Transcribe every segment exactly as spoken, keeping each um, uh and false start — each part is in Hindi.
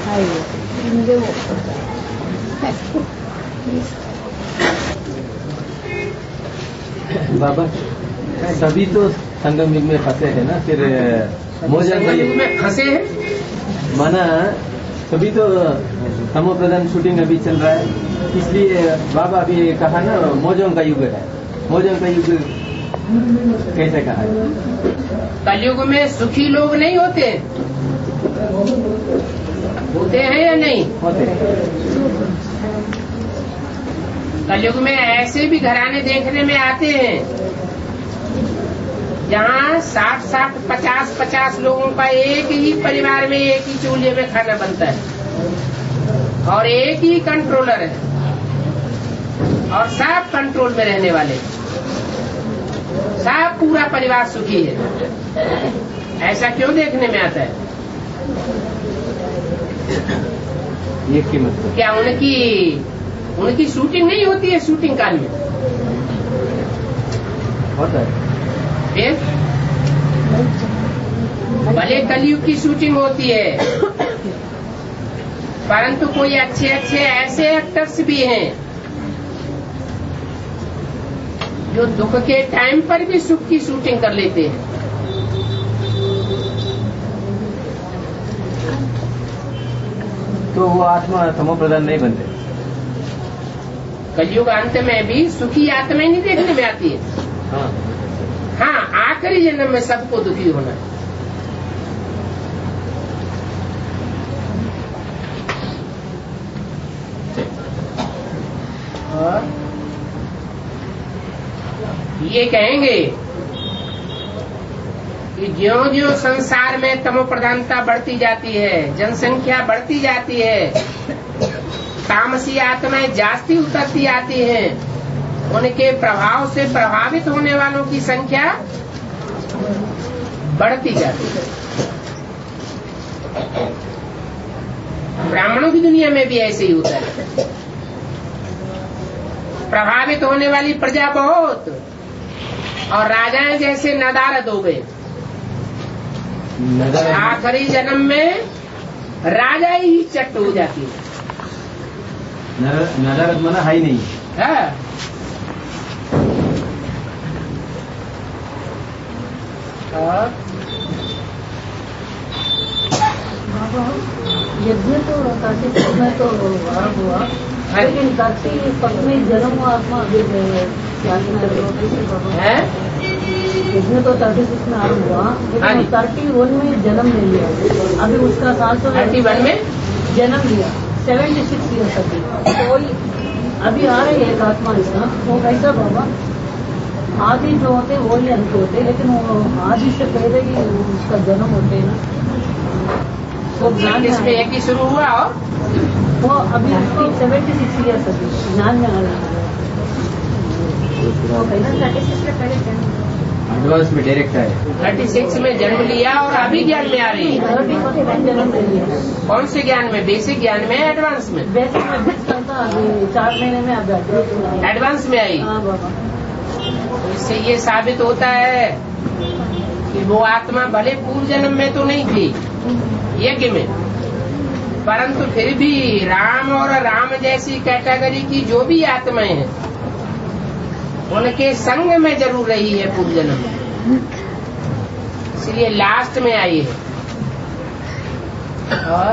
बाबा सभी तो संगम युग में फंसे हैं ना, फिर मोजा युग में फंसे हैं माना सभी तो तमो प्रधान शूटिंग अभी चल रहा है, इसलिए बाबा अभी कहा ना मोजों का युग है। मोजों का युग कैसे कहा है? कलयुग में सुखी लोग नहीं होते, होते हैं या नहीं होते? कलयुग में ऐसे भी घराने देखने में आते हैं जहाँ साठ साठ पचास पचास लोगों का एक ही परिवार में एक ही चूल्हे में खाना बनता है और एक ही कंट्रोलर है और सब कंट्रोल में रहने वाले, सब पूरा परिवार सुखी है। ऐसा क्यों देखने में आता है? ये की मतलब क्या उनकी उनकी शूटिंग नहीं होती है? शूटिंग काल में होता है। फिर भले कलयुग की शूटिंग होती है, परंतु कोई अच्छे अच्छे ऐसे एक्टर्स भी हैं जो दुख के टाइम पर भी सुख की शूटिंग कर लेते हैं। तो वो आत्मा तमो प्रधान नहीं बनते। कलयुग अंत में भी सुखी आत्मा नहीं देखने में आती है। हाँ, हाँ, आखिरी जन्म में सबको दुखी होना। और ये कहेंगे कि ज्यों ज्यों संसार में तमो प्रधानता बढ़ती जाती है, जनसंख्या बढ़ती जाती है, तामसी आत्माएं जास्ती उतरती आती हैं, उनके प्रभाव से प्रभावित होने वालों की संख्या बढ़ती जाती है। ब्राह्मणों की दुनिया में भी ऐसे ही होता है। प्रभावित होने वाली प्रजा बहुत और राजाएं जैसे नदारद हो गए। आखिरी जन्म में राजा ही चट्ट हो जाती है। नदारद माना हाई नहीं है। और यज्ञ तो कार्तिक में तो आरम्भ हुआ, लेकिन कार्तिक पक्ष में जन्म हुआ आत्मा अभी है। यज्ञ तो थर्टी सिक्स में आरम्भ हुआ, लेकिन थर्टी वन में जन्म ले लिया। अभी उसका साल तो थर्टी वन में जन्म लिया, सेवेंटी सिक्स ईयर तक। तो अभी आ रही है एक आत्मा इसका, वो कैसा बाबा आदि जो होते वो ही अंत होते, लेकिन वो आदि से पहले ही उसका जन्म होते ना। वो प्रैक्टिस में एक ही शुरू हुआ और वो अभी उसको सेवेंटी सिक्स ईयर अभी ज्ञान में आ रहा है। एडवांस में डायरेक्ट है। थर्टी सिक्स में जन्म लिया और अभी ज्ञान में आ रही है। जन्म ले लिया। कौन से ज्ञान में? बेसिक ज्ञान में, एडवांस में? बेसिक में अभी चार महीने में अब एडवांस में आई। हाँ बाबा। तो इससे ये साबित होता है कि वो आत्मा भले पूर्व जन्म में तो नहीं थी यज्ञ में, परंतु फिर भी राम और राम जैसी कैटेगरी की जो भी आत्माएं हैं उनके संग में जरूर रही है पूर्व जन्म में, इसलिए लास्ट में आई है। और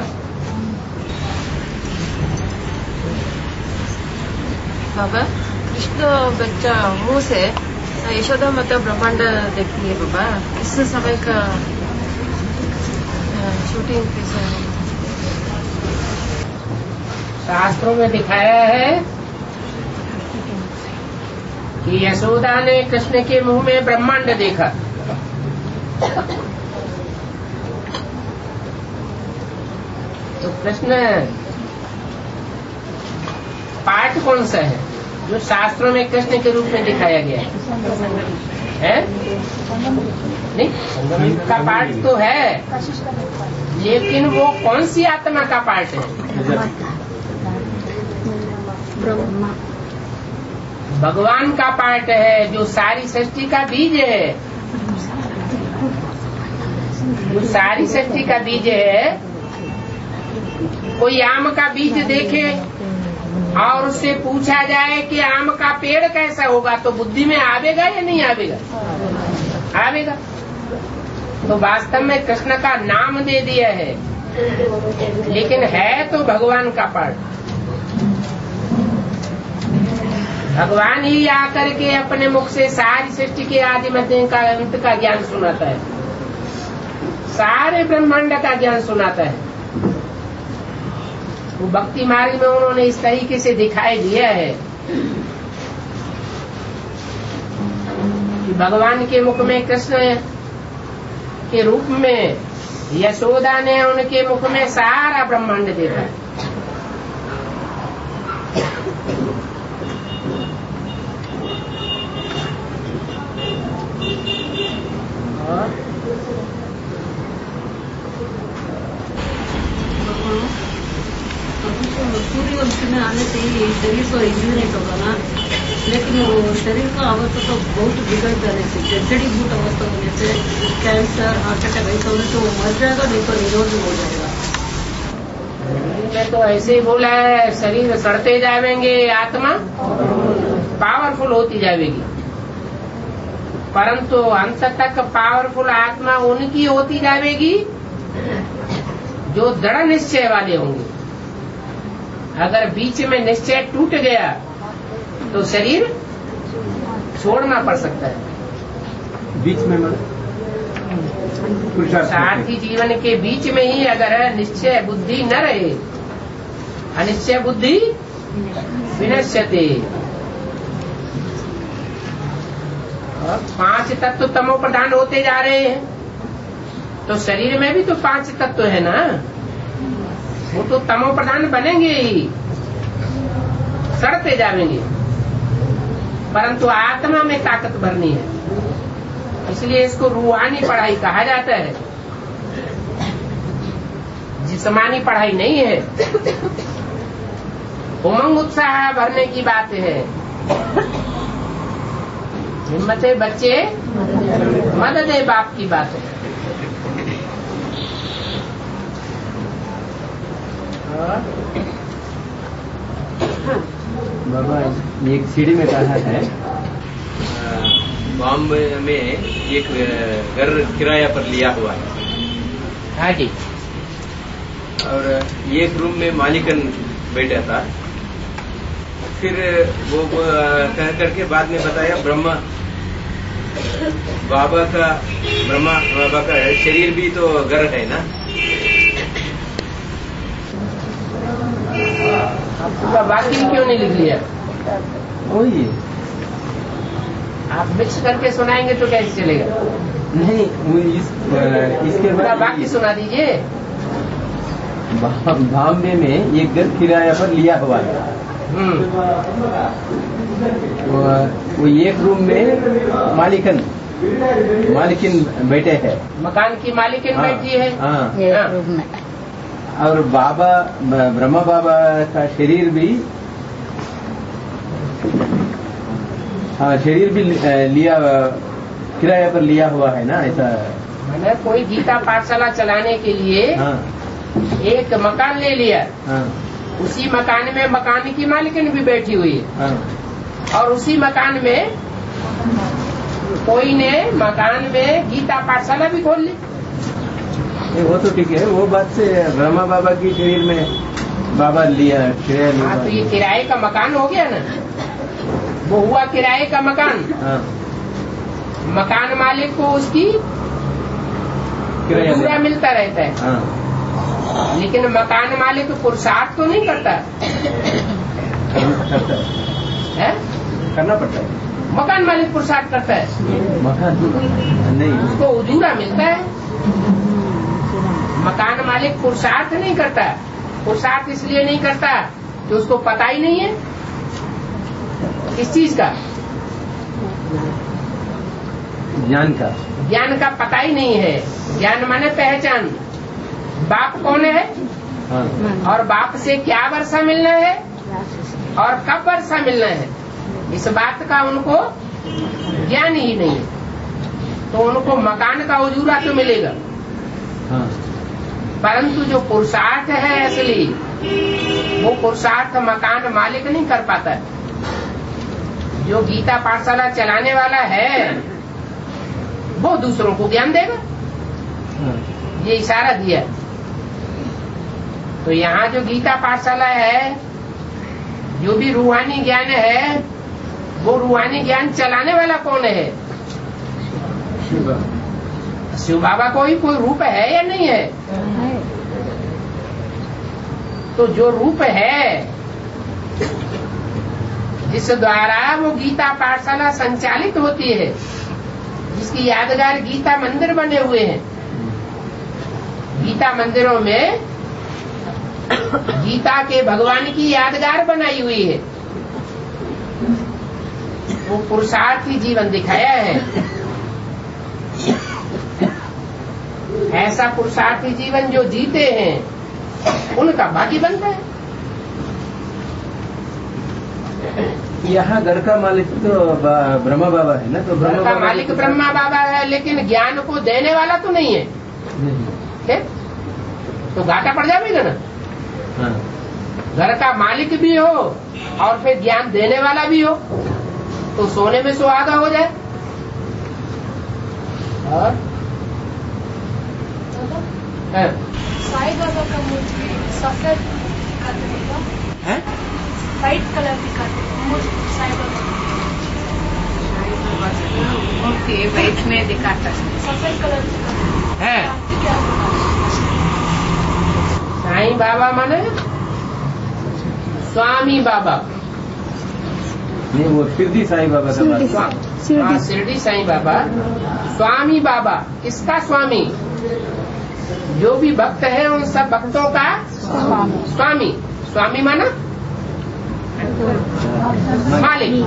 बाबा कृष्ण बच्चा मुंह से यशोदा माता ब्रह्मांड देखती है बाबा, इस समय का शूटिंग कैसा है? शास्त्रों में दिखाया है कि यशोदा ने कृष्ण के मुंह में ब्रह्मांड देखा। तो कृष्ण पार्ट कौन सा है जो शास्त्रों में कृष्ण के रूप में दिखाया गया है? है? नहीं, संगम का पार्ट तो है, लेकिन वो कौन सी आत्मा का पार्ट है? भगवान का पार्ट है, जो सारी सृष्टि का बीज है। जो सारी सृष्टि का बीज है कोई आम का बीज देखे और उससे पूछा जाए कि आम का पेड़ कैसा होगा, तो बुद्धि में आवेगा या नहीं आवेगा? आवेगा। तो वास्तव में कृष्ण का नाम दे दिया है, लेकिन है तो भगवान का पाठ। भगवान ही आकर के अपने मुख से सारी सृष्टि के आदि मध्य का अंत का ज्ञान सुनाता है, सारे ब्रह्मांड का ज्ञान सुनाता है। वो भक्ति मार्ग में उन्होंने इस तरीके से दिखाई दिया है कि भगवान के मुख में कृष्ण के रूप में यशोदा ने उनके मुख में सारा ब्रह्मांड देखा है। सूर्य वंश में आने से ही शरीर तो इंजीनियरिंग होगा ना, लेकिन वो शरीर का अवस्था तो बहुत बिगड़ जाने से, जड़ी बूट अवस्था होने से कैंसर, हार्ट अटैक ऐसा होने से वो मर जाएगा, नहीं तो निरोगी हो जाएगा। मैं तो ऐसे ही बोला है, शरीर सड़ते जाएंगे, आत्मा पावरफुल होती जाएगी, परंतु अंत तक पावरफुल आत्मा उनकी होती जाएगी जो दृढ़ निश्चय वाले होंगे। अगर बीच में निश्चय टूट गया तो शरीर छोड़ना पड़ सकता है। बीच में साथी जीवन के बीच में ही अगर निश्चय बुद्धि न रहे, अनिश्चय बुद्धि विनश्यते। पांच तत्व तमो प्रधान होते जा रहे हैं, तो शरीर में भी तो पांच तत्व है ना, वो तो तमो प्रधान बनेंगे ही, सड़ते जाएंगे, परंतु आत्मा में ताकत भरनी है। इसलिए इसको रूहानी पढ़ाई कहा जाता है, जिस्मानी पढ़ाई नहीं है। उमंग उत्साह भरने की बात है। हिम्मत बच्चे मदद है बाप की बात है। बाबा एक सीढ़ी में कहा है, बॉम्बे में एक घर किराया पर लिया हुआ है। हाँ जी। और एक रूम में मालिकन बैठा था। फिर वो कह करके बाद में बताया ब्रह्मा बाबा का ब्रह्मा बाबा का शरीर भी तो घर है ना। आपका बाकी क्यों नहीं लिख लिया? वही आप मिक्स करके सुनाएंगे तो कैसे चलेगा? नहीं, वो इस, इसके बाद बाकी सुना दीजिए। बॉम्बे में एक घर किराया पर लिया हुआ है। वो, वो एक रूम में मालिकन मालिकिन बैठे हैं। मकान की मालिकिन बैठी है। हाँ। और बाबा ब्रह्मा बाबा का शरीर भी, हाँ शरीर भी लिया किराया पर लिया हुआ है ना, ऐसा। मैंने कोई गीता पाठशाला चलाने के लिए हाँ। एक मकान ले लिया। हाँ। उसी मकान में मकान की मालिकिन भी बैठी हुई है। हाँ। और उसी मकान में कोई ने मकान में गीता पाठशाला भी खोल ली। वो तो ठीक है, वो बात से ब्रह्मा बाबा की शरीर में बाबा लिया किराया लिया। हाँ, तो ये किराए का मकान हो गया ना, वो हुआ किराए का मकान। हाँ। मकान मालिक को उसकी पूरा मिलता रहता है। हाँ। लेकिन मकान मालिक पुरुषार्थ तो नहीं करता है, करना पड़ता है। मकान मालिक पुरुषार्थ करता है, मकान नहीं, उसको उजूरा मिलता है। मकान मालिक पुरुषार्थ नहीं करता। पुरुषार्थ इसलिए नहीं करता कि उसको पता ही नहीं है किस चीज का, ज्ञान का ज्ञान का पता ही नहीं है। ज्ञान माने पहचान, बाप कौन है। हाँ। और बाप से क्या वर्षा मिलना है और कब वर्षा मिलना है, इस बात का उनको ज्ञान ही नहीं है। तो उनको मकान का उजूरा तो मिलेगा। हाँ। परंतु जो पुरुषार्थ है असली, वो पुरुषार्थ मकान मालिक नहीं कर पाता है। जो गीता पाठशाला चलाने वाला है वो दूसरों को ज्ञान देगा, ये इशारा दिया। तो यहाँ जो गीता पाठशाला है, जो भी रूहानी ज्ञान है, वो रूहानी ज्ञान चलाने वाला कौन है? शिव बाबा को ही कोई रूप है या नहीं है? तो जो रूप है जिस द्वारा वो गीता पाठशाला संचालित होती है, जिसकी यादगार गीता मंदिर बने हुए हैं, गीता मंदिरों में गीता के भगवान की यादगार बनाई हुई है, वो पुरुषार्थी जीवन दिखाया है। ऐसा पुरुषार्थी जीवन जो जीते हैं उनका भागी बनता है। यहाँ घर का मालिक तो ब्रह्मा बाबा है ना, तो घर का मालिक ब्रह्मा बाबा है, लेकिन ज्ञान को देने वाला तो नहीं है। नहीं। तो घाटा पड़ जाएगा ना। हाँ। घर का मालिक भी हो और फिर ज्ञान देने वाला भी हो, तो सोने में सुहागा हो जाए। और साई बाबा का मूर्ति सफेद है, वाइट कलर दिखाते मूर्ति साई बाबा। ओके, वाइट में दिखाता है, सफेद कलर है। साईं बाबा माने स्वामी बाबा, नहीं वो शिरडी साईं बाबा का बात। हाँ, शिरडी साईं बाबा। स्वामी बाबा किसका स्वामी? जो भी भक्त है उन सब भक्तों का स्वामी। स्वामी माना मालिक।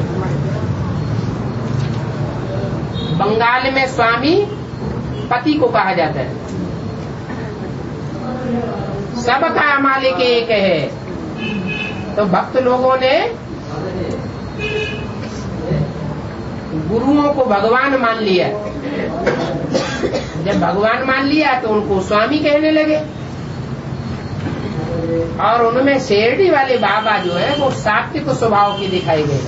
बंगाल में स्वामी पति को कहा जाता है। सबका मालिक एक है। तो भक्त लोगों ने गुरुओं को भगवान मान लिया। जब भगवान मान लिया तो उनको स्वामी कहने लगे। और उनमें शिरडी वाले बाबा जो है वो सात्विक स्वभाव की दिखाई गए,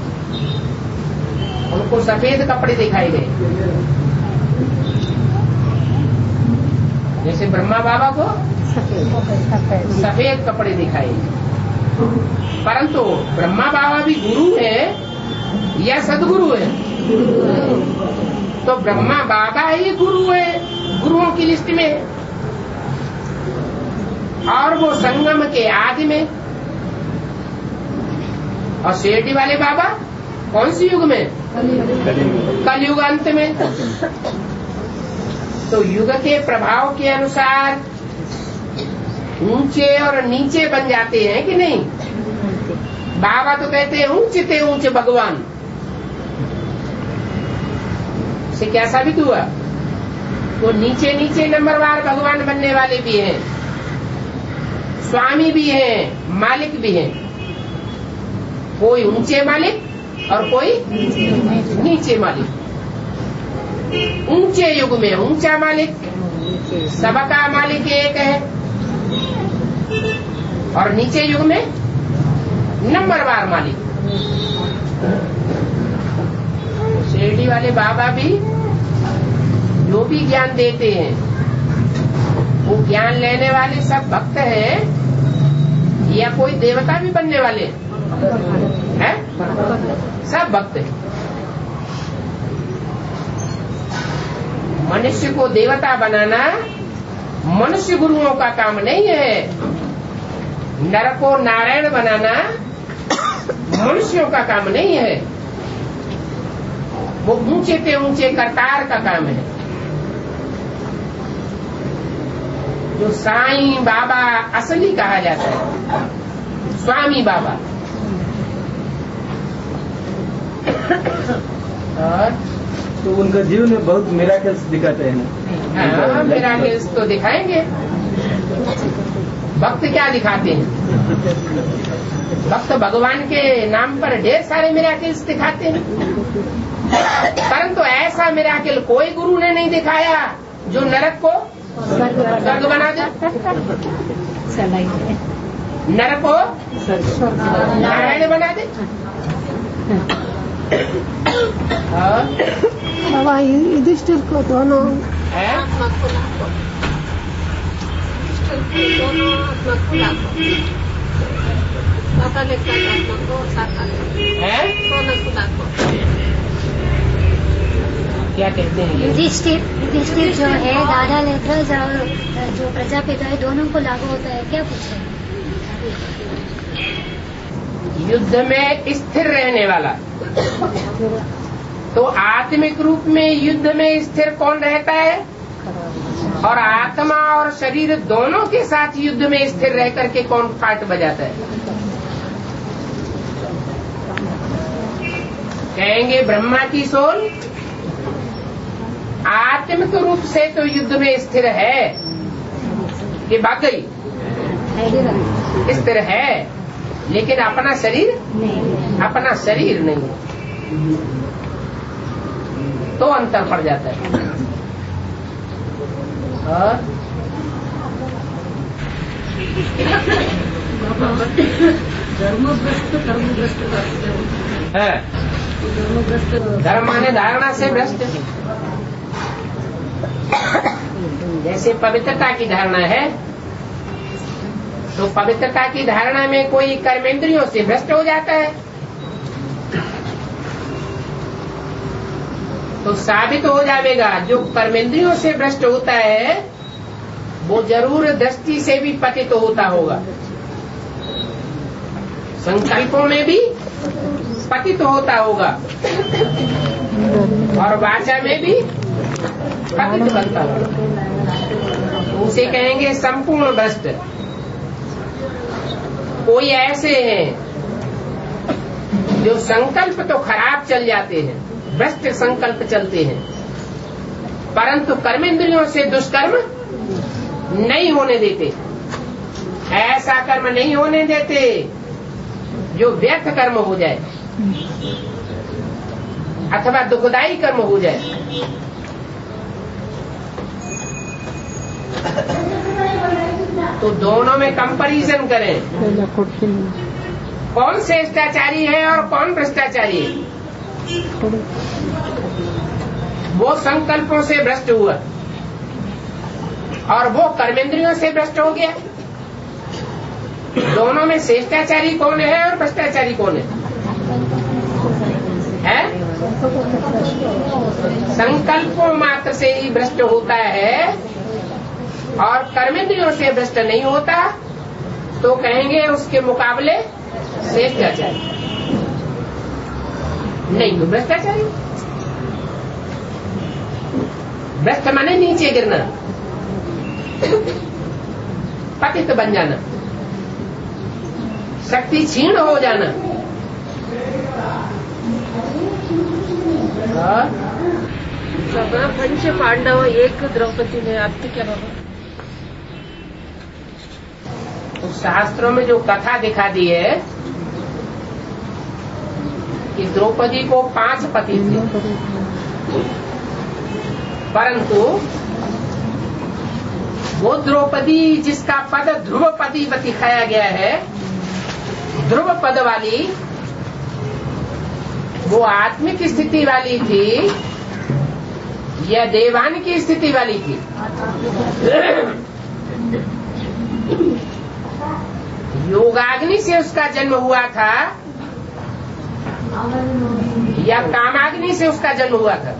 उनको सफेद कपड़े दिखाई गए। जैसे ब्रह्मा बाबा को सफेद कपड़े दिखाई, परंतु ब्रह्मा बाबा भी गुरु है या सदगुरु है? तो ब्रह्मा बाबा ही गुरु है, गुरुओं की लिस्ट में। और वो संगम के आदि में। और शिरडी वाले बाबा कौन सी युग में? कलयुग अंत में। तो युग के प्रभाव के अनुसार ऊंचे और नीचे बन जाते हैं कि नहीं? बाबा तो कहते हैं ऊंचे थे ऊंचे भगवान। से क्या साबित हुआ? तो नीचे नीचे नंबरवार भगवान बनने वाले भी हैं, स्वामी भी हैं, मालिक भी हैं। कोई ऊंचे मालिक और कोई नीचे मालिक। ऊंचे युग में ऊंचा मालिक, सबका मालिक एक है। और नीचे युग में नंबरवार मालिक। शिरडी वाले बाबा भी जो भी ज्ञान देते हैं वो ज्ञान लेने वाले सब भक्त हैं या कोई देवता भी बनने वाले हैं? सब भक्त हैं। मनुष्य को देवता बनाना मनुष्य गुरुओं का काम नहीं है। नर को नारायण बनाना मनुष्यों का काम नहीं है। वो ऊंचे पे ऊंचे करतार का काम है। जो साईं बाबा असली कहा जाता है, स्वामी बाबा। और तो उनका जीवन में बहुत मिराकल्स दिखाते हैं ना? हाँ, मिराकल्स तो दिखाएंगे। भक्त क्या दिखाते हैं? भक्त भगवान के नाम पर ढेर सारे मिराकल्स दिखाते हैं, परंतु ऐसा मिराकल कोई गुरु ने नहीं दिखाया जो नरक को स्वर्ग बना दे, नर को नारायण बना दे। बाबा युधिष्ठिर को दोनों है दोनों आत्मा को लागू, साता लेकर आत्मा को साता है दोनों को लागू। क्या कहते हैं ये? युधिष्ठिर युधिष्ठिर जो है दादा लेकर और जो प्रजापिता है दोनों को लागू होता है, क्या पूछ रहे हैं? युद्ध में स्थिर रहने वाला, तो आत्मिक रूप में युद्ध में स्थिर कौन रहता है? और आत्मा और शरीर दोनों के साथ युद्ध में स्थिर रह करके कौन पार्ट बजाता है? कहेंगे ब्रह्मा की सोल आत्मिक रूप से तो युद्ध में स्थिर है कि भाग गई? स्थिर है, लेकिन अपना शरीर अपना शरीर नहीं, तो अंतर पड़ जाता है। और धर्मभ्रष्ट कर्मभ्रष्ट है, धर्म माने धारणा से भ्रष्ट। जैसे पवित्रता की धारणा है, तो पवित्रता की धारणा में कोई कर्मेंद्रियों से भ्रष्ट हो जाता है, तो साबित हो जाएगा जो कर्मेंद्रियों से भ्रष्ट होता है वो जरूर दृष्टि से भी पतित तो होता होगा, संकल्पों में भी पतित तो होता होगा, और वाचा में भी पतित बनता होगा। उसे कहेंगे संपूर्ण भ्रष्ट। कोई ऐसे हैं जो संकल्प तो खराब चल जाते हैं, भ्रष्ट संकल्प चलते हैं, परंतु कर्मेंद्रियों से दुष्कर्म नहीं होने देते। ऐसा कर्म नहीं होने देते जो व्यर्थ कर्म हो जाए अथवा दुखदायी कर्म हो जाए। तो दोनों में कंपैरिजन करें, कौन श्रेष्ठाचारी है और कौन भ्रष्टाचारी है। वो संकल्पों से भ्रष्ट हुआ और वो कर्मेंद्रियों से भ्रष्ट हो गया। दोनों में श्रेष्ठाचारी कौन है और भ्रष्टाचारी कौन है? है? संकल्पों मात्र से ही भ्रष्ट होता है और कर्मेंद्रियों से भ्रष्ट नहीं होता, तो कहेंगे उसके मुकाबले श्रेष्ठाचारी, नहीं तो भ्रष्टाचारी। भ्रष्ट माने नीचे गिरना, पतित बन जाना, शक्ति क्षीण हो जाना। पंच पांडव एक द्रौपदी में आपके क्या बाबा? तो शास्त्रों में जो कथा दिखा दी है कि द्रौपदी को पांच पति थे, परंतु वो द्रौपदी जिसका पद ध्रुव पति दिखाया गया है, ध्रुव पद वाली, वो आत्मिक स्थिति वाली थी या देवान की स्थिति वाली थी? योगाग्नि से उसका जन्म हुआ था या कामाग्नि से उसका जन्म हुआ था?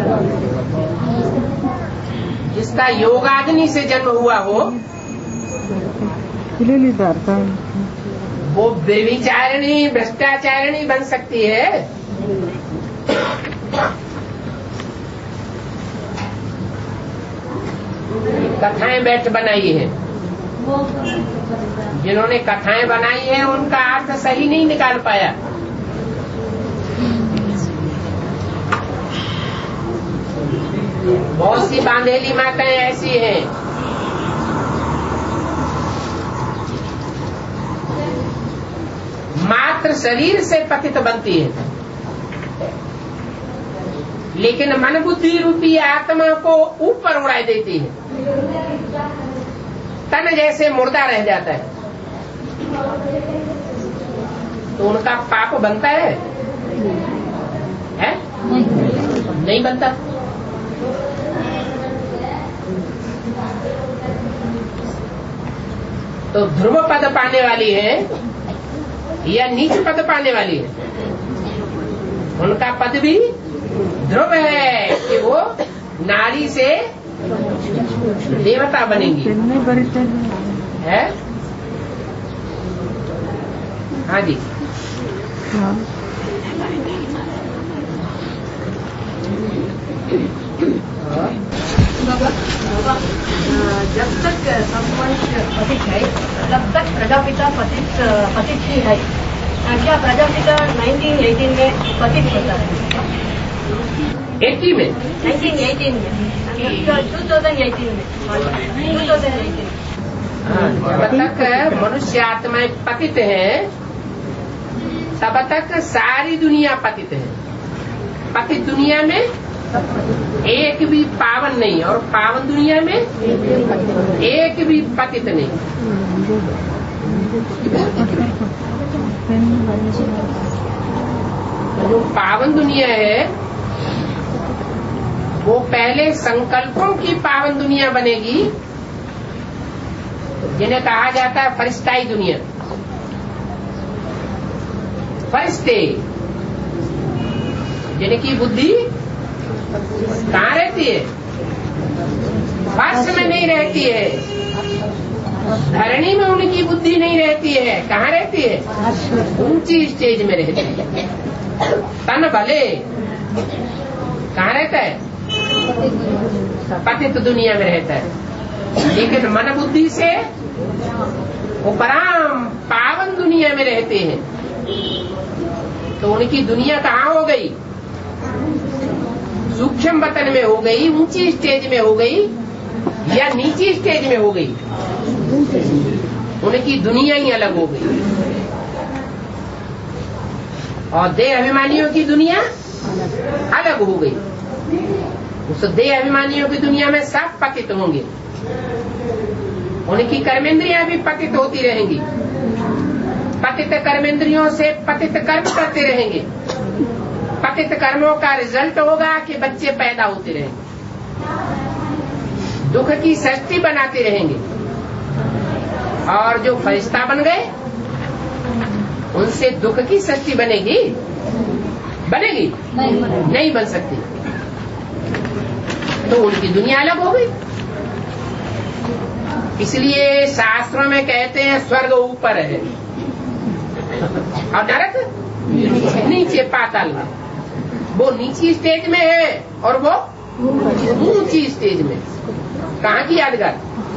जिसका योगाग्नि से जन्म हुआ हो वो व्यभिचारिणी भ्रष्टाचारिणी बन सकती है। कथाएं बैठ बनाई है, जिन्होंने कथाएं बनाई है उनका अर्थ सही नहीं निकाल पाया। बहुत सी बांधेली माताएं ऐसी हैं मात्र शरीर से पतित बनती है, लेकिन मन बुद्धि रूपी आत्मा को ऊपर उड़ा देती है। चट्टान जैसे मुर्दा रह जाता है, तो उनका पाप बनता है, है? नहीं बनता। तो ध्रुव पद पाने वाली है या नीच पद पाने वाली है? उनका पद भी ध्रुव है कि वो नारी से देवता बनेंगी, है? हाँ जी। जब तक संबंध पतित है तब तक प्रजापिता पतित पतित ही है। क्या प्रजापिता नाइनटीन एटीन में पतित होता है? एटी में नाइनटीन एटीन में टू थाउजेंड एटीन में टू थाउजेंड एटीन जब तक मनुष्य आत्माएं पतित हैं तब तक सारी दुनिया पतित है। पतित दुनिया में एक भी पावन नहीं और पावन दुनिया में एक भी पतित नहीं। जो पावन दुनिया है वो पहले संकल्पों की पावन दुनिया बनेगी, जिन्हें कहा जाता है फरिश्ताई दुनिया। फरिश्ते जिनकी बुद्धि कहाँ रहती है? फर्श में नहीं रहती है, धरणी में उनकी बुद्धि नहीं रहती है। कहाँ रहती है? ऊंची स्टेज में रहती है। तन भले कहाँ रहता है? पतित दुनिया में रहता है, लेकिन मन बुद्धि से वो परम पावन दुनिया में रहते हैं। तो उनकी दुनिया कहाँ हो गई? सूक्ष्म वतन में हो गई, ऊंची स्टेज में हो गई या नीची स्टेज में हो गई? उनकी दुनिया ही अलग हो गई। और देह अभिमानियों की दुनिया अलग हो गई। उस देह अभिमानियों की दुनिया में सब पतित होंगे, उनकी कर्मेंद्रियां भी पतित होती रहेंगी। पतित कर्मेंद्रियों से पतित कर्म करते रहेंगे। पतित कर्मों का रिजल्ट होगा कि बच्चे पैदा होते रहेंगे, दुख की सृष्टि बनाते रहेंगे। और जो फरिश्ता बन गए उनसे दुख की सृष्टि बनेगी? बनेगी? नहीं, नहीं बन सकती। तो उनकी दुनिया अलग हो गई। इसलिए शास्त्रों में कहते हैं स्वर्ग ऊपर है और नरक नीचे, पाताल में। वो नीची स्टेज में है और वो ऊंची स्टेज में। कहाँ की यादगार?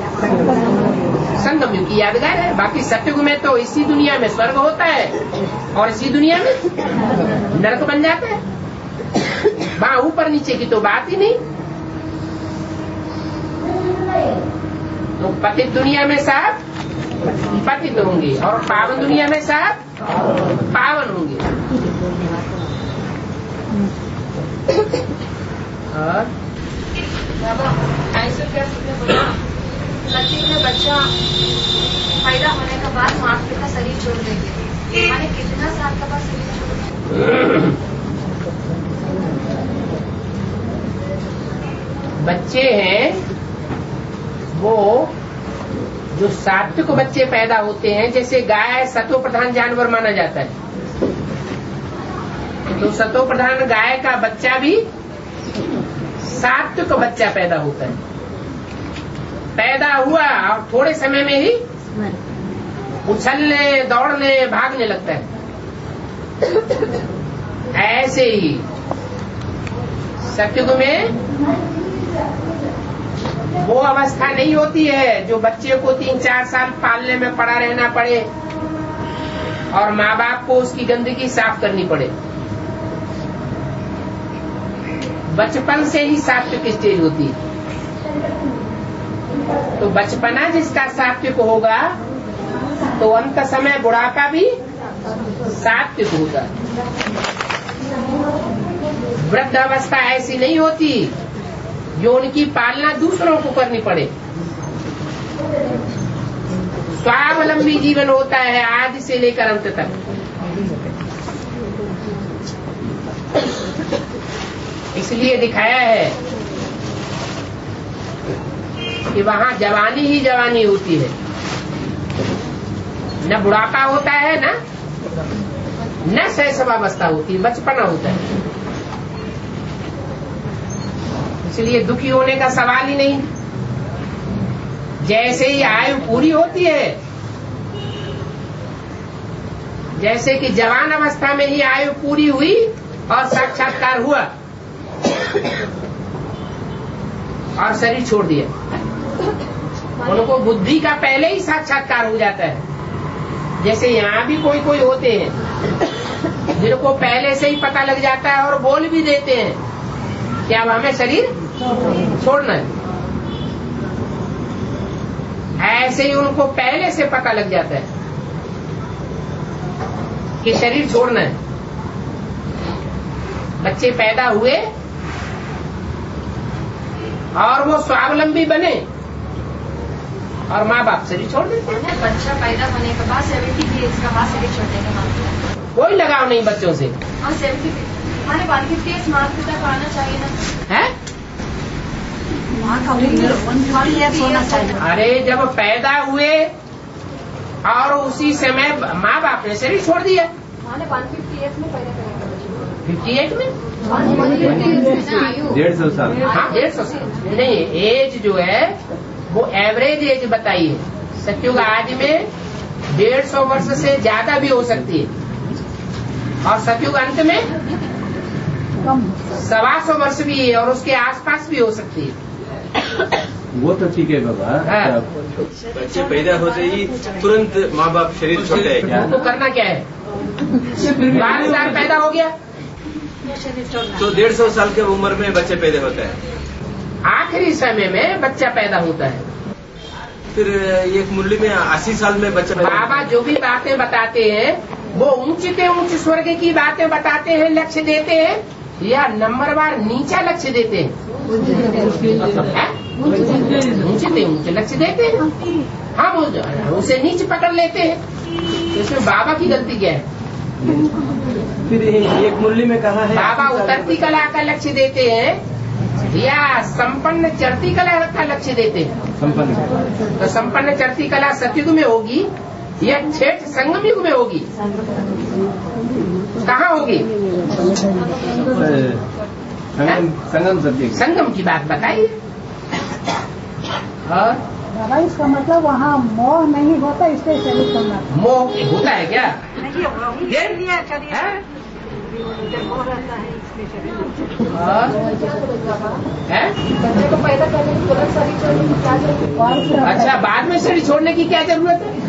संगम युग की यादगार है। बाकी सतयुग में तो इसी दुनिया में स्वर्ग होता है और इसी दुनिया में नरक बन जाता है। वहाँ ऊपर नीचे की तो बात ही नहीं। तो पतित दुनिया में सब पतित होंगे और पावन दुनिया में सब पावन होंगे। और ऐसे लड़की में बच्चा पैदा होने के बाद माँ पिता शरीर छोड़ देंगे, माने कितना साल का बाद शरीर छोड़? बच्चे हैं वो जो सात्विक बच्चे पैदा होते हैं, जैसे गाय सतो प्रधान जानवर माना जाता है, तो सतो प्रधान गाय का बच्चा भी सात्विक बच्चा पैदा होता है। पैदा हुआ और थोड़े समय में ही उछलने दौड़ने भागने लगता है। ऐसे ही सतयुग में वो अवस्था नहीं होती है जो बच्चे को तीन चार साल पालने में पड़ा रहना पड़े और माँ बाप को उसकी गंदगी साफ करनी पड़े। बचपन से ही सात्विक स्टेज होती है। तो बचपना जिसका सात्विक होगा तो अंत समय बुढ़ापा भी सात्विक होगा। वृद्ध अवस्था ऐसी नहीं होती जो उनकी पालना दूसरों को करनी पड़े। स्वावलंबी जीवन होता है आदि से लेकर अंत तक। इसलिए दिखाया है कि वहाँ जवानी ही जवानी होती है, न बुढ़ापा होता है न न शैशवावस्था होती है, बचपना होता है। इसलिए दुखी होने का सवाल ही नहीं। जैसे ही आयु पूरी होती है, जैसे कि जवान अवस्था में ही आयु पूरी हुई और साक्षात्कार हुआ और शरीर छोड़ दिया, उनको बुद्धि का पहले ही साक्षात्कार हो जाता है। जैसे यहाँ भी कोई कोई होते हैं जिनको पहले से ही पता लग जाता है और बोल भी देते हैं कि अब हमें शरीर छोड़ना है। ऐसे ही उनको पहले से पता लग जाता है कि शरीर छोड़ना है। बच्चे पैदा हुए और वो स्वावलंबी बने और माँ बाप शरीर छोड़ देते हैं। बच्चा पैदा होने के बाद सेवेंटी डेज का बाद शरीर छोड़ने का मामला, कोई लगाव नहीं बच्चों से। हाँ सेवेंटी हमारे वन फिफ्टी डेज मार्क तक आना चाहिए ना है? होना चाहिए। अरे जब पैदा हुए और उसी समय माँ बाप ने शरीर छोड़ दिया। वन फिफ्टी एट में पैदा करेंगे, फिफ्टी एट में डेढ़ सौ साल। हाँ डेढ़ सौ साल नहीं, एज जो है वो एवरेज एज बताई है। सत्युग आदि में डेढ़ सौ वर्ष से ज्यादा भी हो सकती है और सत्युग अंत में सवा सौ वर्ष भी है और उसके आसपास भी हो सकती है। वो तो ठीक है बाबा। हाँ। बच्चे पैदा होते ही तुरंत माँ बाप शरीर छोड़ते हैं क्या? तो करना क्या है? बारह साल पैदा हो गया तो डेढ़ सौ साल की उम्र में बच्चे पैदा होते हैं। आखिरी समय में बच्चा पैदा होता है। फिर एक मुरली में अस्सी साल में बच्चा पैदा बाबा जो भी बातें बताते हैं वो ऊंचे ऊंचे स्वर्ग की बातें बताते हैं, लक्ष्य देते हैं, या नंबरवार नीचा लक्ष्य देते हैं? ऊंचे ऊंचे लक्ष्य देते हैं। हाँ वो उसे नीचे पकड़ लेते हैं। इसमें बाबा की गलती क्या है? फिर एक मुरली में कहा है बाबा उतरती कला का लक्ष्य देते हैं या संपन्न चढ़ती कला का लक्ष्य देते हैं? संपन्न। तो संपन्न चढ़ती कला सतयुग में होगी या छेठ संगम युग में होगी? कहाँ होगी? संगम संगम सत्य संगम की बात बताइए। और बाबा इसका मतलब वहाँ मोह नहीं होता, इसलिए शरीर करना। मोह होता है क्या? है? और है? बच्चे को पैदा करने की तुरंत शरीर छोड़ने की क्या जरूरत है? अच्छा बाद में शरीर छोड़ने की क्या जरूरत है?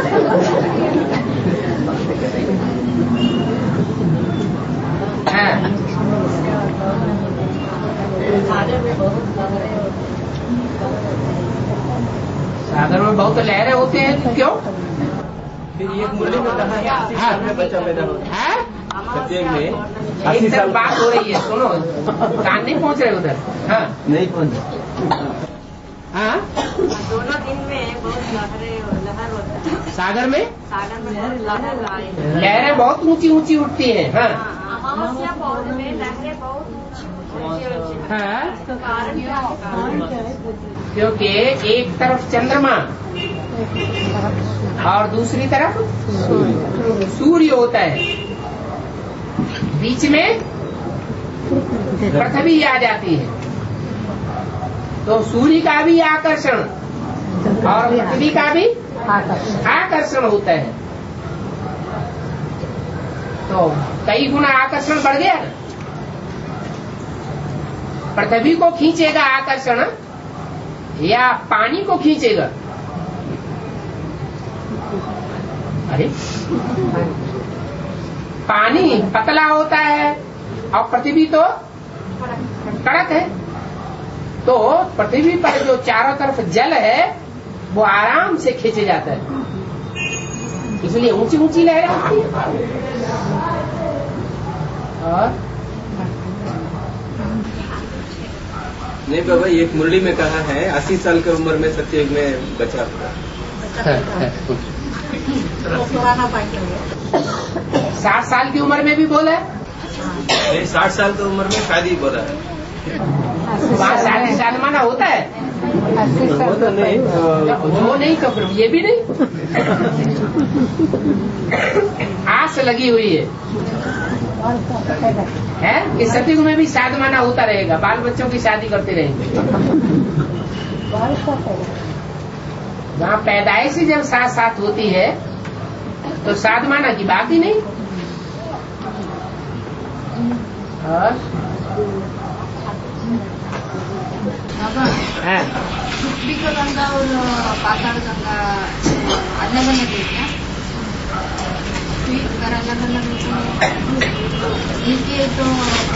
हाँ। सागर में बहुत लहरें होते हैं, क्यों? फिर एक मुरली में कहा है अस्सी साल में बच्चा पैदा होता है। सत्युग में एक तरफ बात हो रही है, सुनो, कान नहीं पहुँच रहे उधर। हाँ नहीं पहुँच। हाँ दोनों दिन में बहुत लहरें लहर होता है। सागर में सागर में बहुत लहर आए, लहरें बहुत ऊंची ऊंची उठती हैं। हाँ अमावस्या पौध में लहरें बहुत ऊंची ऊंची। हाँ कारण क्या है? क्योंकि एक तरफ चंद्रमा और दूसरी तरफ सूर्य होता है, बीच में पृथ्वी आ जाती है, तो सूर्य का भी आकर्षण और पृथ्वी का भी आकर्षण होता है, तो कई गुना आकर्षण बढ़ गया ना। पृथ्वी को खींचेगा आकर्षण या पानी को खींचेगा? अरे पानी पतला होता है और पृथ्वी तो कड़क है, तो पृथ्वी पर जो चारों तरफ जल है वो आराम से खींचे जाता है, इसलिए ऊंची ऊंची लहरें होती है। और नहीं बाबा, एक मुरली में कहा है अस्सी साल की उम्र में सत्युग में बच्चा होगा। पुराना पॉइंट हो गया। साठ साल की उम्र में भी बोला है? नहीं, साठ साल की उम्र में शादी बोला है। वहाँ शादी सालमाना होता है? वो तो नहीं, वो नहीं तो फिर ये भी नहीं। आस लगी हुई है है कि सतयुग में भी सालमाना होता रहेगा, बाल बच्चों की शादी करते रहेंगे। जहाँ पैदाइश जब साथ साथ होती है तो साधमाना की बात ही नहीं। और है पृथ्वी का गंगा और पाताल गंगा अलग अलग है क्या? अगर अलग अलग नीचे तो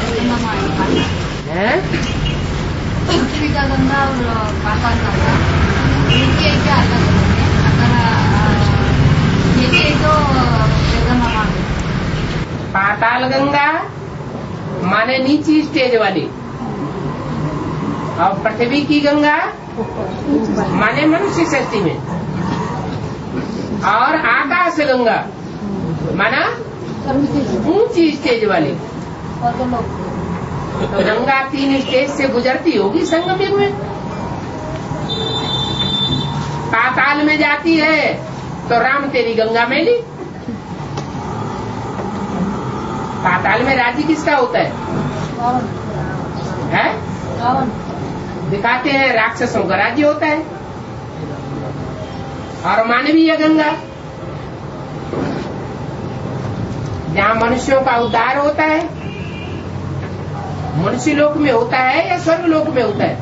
है पृथ्वी का गंगा और पाताल गंगा नीचे क्या अलग अलग है? अगर नीचे तो जगह पाताल गंगा माने नीची स्टेज वाली, और पृथ्वी की गंगा माने मनुष्य सृष्टि में, और आकाश गंगा माना ऊंची स्टेज वाली। तो गंगा तीन स्टेज से गुजरती होगी संगम युग में। पाताल में जाती है तो राम तेरी गंगा में ली। पाताल में राज्य किसका होता है? है? दिखाते हैं राक्षसों का राज्य होता है। और मानवीय गंगा जहाँ मनुष्यों का उद्धार होता है, मनुष्य लोक में होता है या स्वर्ग लोक में होता है?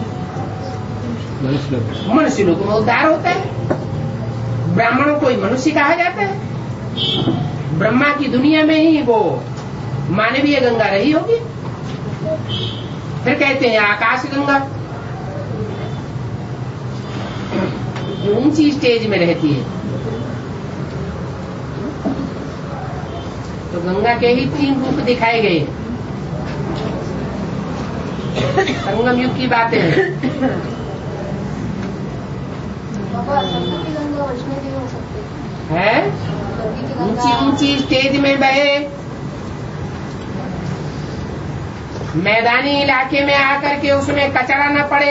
मनुष्य लोक में उद्धार होता है। ब्राह्मणों को ही मनुष्य कहा जाता है। ब्रह्मा की दुनिया में ही वो मानवीय गंगा रही होगी। फिर कहते हैं आकाश गंगा, जो ऊंची स्टेज में रहती है। तो गंगा के ही तीन रूप दिखाए गए। संगम युग की बातें हैं। है ऊंची ऊंची स्टेज में बहे, मैदानी इलाके में आकर के उसमें कचरा न पड़े,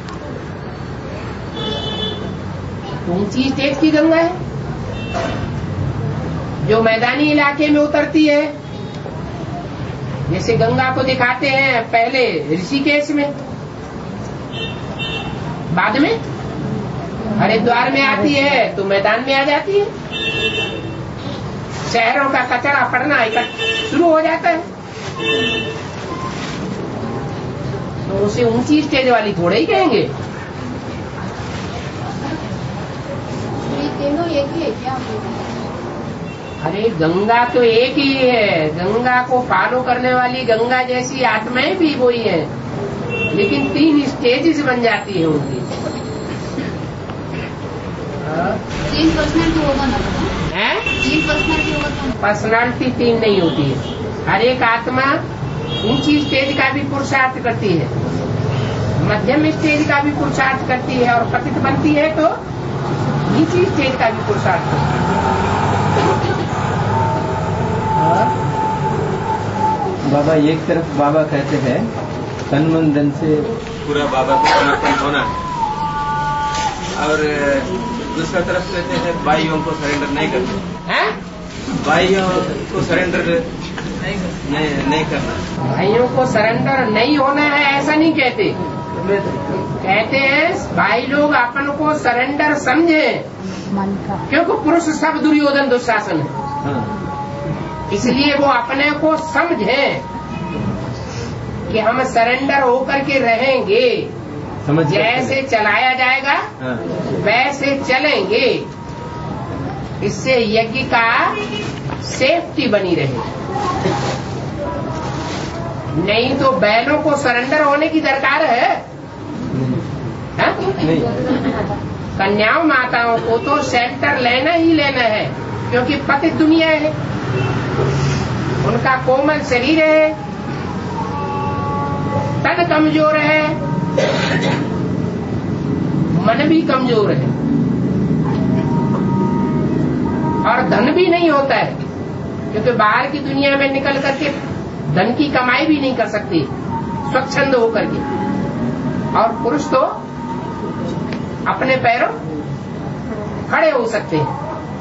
ऊंची स्टेज की गंगा है। जो मैदानी इलाके में उतरती है, जैसे गंगा को दिखाते हैं पहले ऋषिकेश में, बाद में हरिद्वार में आती है तो मैदान में आ जाती है। शहरों का कचरा पड़ना शुरू हो जाता है, तो उसे ऊंची स्टेज वाली थोड़े ही कहेंगे। तीनों एक ही है क्या? अरे गंगा तो एक ही है। गंगा को फॉलो करने वाली गंगा जैसी आत्माएं भी वही है, लेकिन तीन स्टेजेस बन जाती है उनकी। तीन पर्सनैलिटी होगा ना? है तीन पर्सनैलिटी होगा तो पर्सनालिटी तीन नहीं होती है। हर एक आत्मा ऊंची स्टेज का भी पुरुषार्थ करती है, मध्यम स्टेज का भी पुरुषार्थ करती है, और पतित बनती है तो नीची स्टेज का भी पुरुषार्थ करती है। बाबा एक तरफ बाबा कहते हैं तन मन धन से पूरा बाबा को समर्पण होना, और दूसरा तरफ कहते हैं भाइयों को सरेंडर नहीं करना। हैं? भाइयों को सरेंडर नहीं, नहीं करना। भाइयों को सरेंडर नहीं होना है ऐसा नहीं कहते। कहते हैं भाई लोग अपन को सरेंडर समझे, क्योंकि पुरुष सब दुर्योधन दुशासन है। इसलिए वो अपने को समझे कि हम सरेंडर होकर के रहेंगे, जैसे चलाया जाएगा वैसे चलेंगे, इससे यज्ञ का सेफ्टी बनी रहे। नहीं तो बैलों को सरेंडर होने की दरकार है, है? नहीं। कन्याओं माताओं को तो शेल्टर लेना ही लेना है, क्योंकि पतित दुनिया है, उनका कोमल शरीर है, तन कमजोर है, मन भी कमजोर है। नहीं होता है, क्योंकि बाहर की दुनिया में निकल करके धन की कमाई भी नहीं कर सकती स्वच्छंद होकर के। और पुरुष तो अपने पैरों खड़े हो सकते हैं।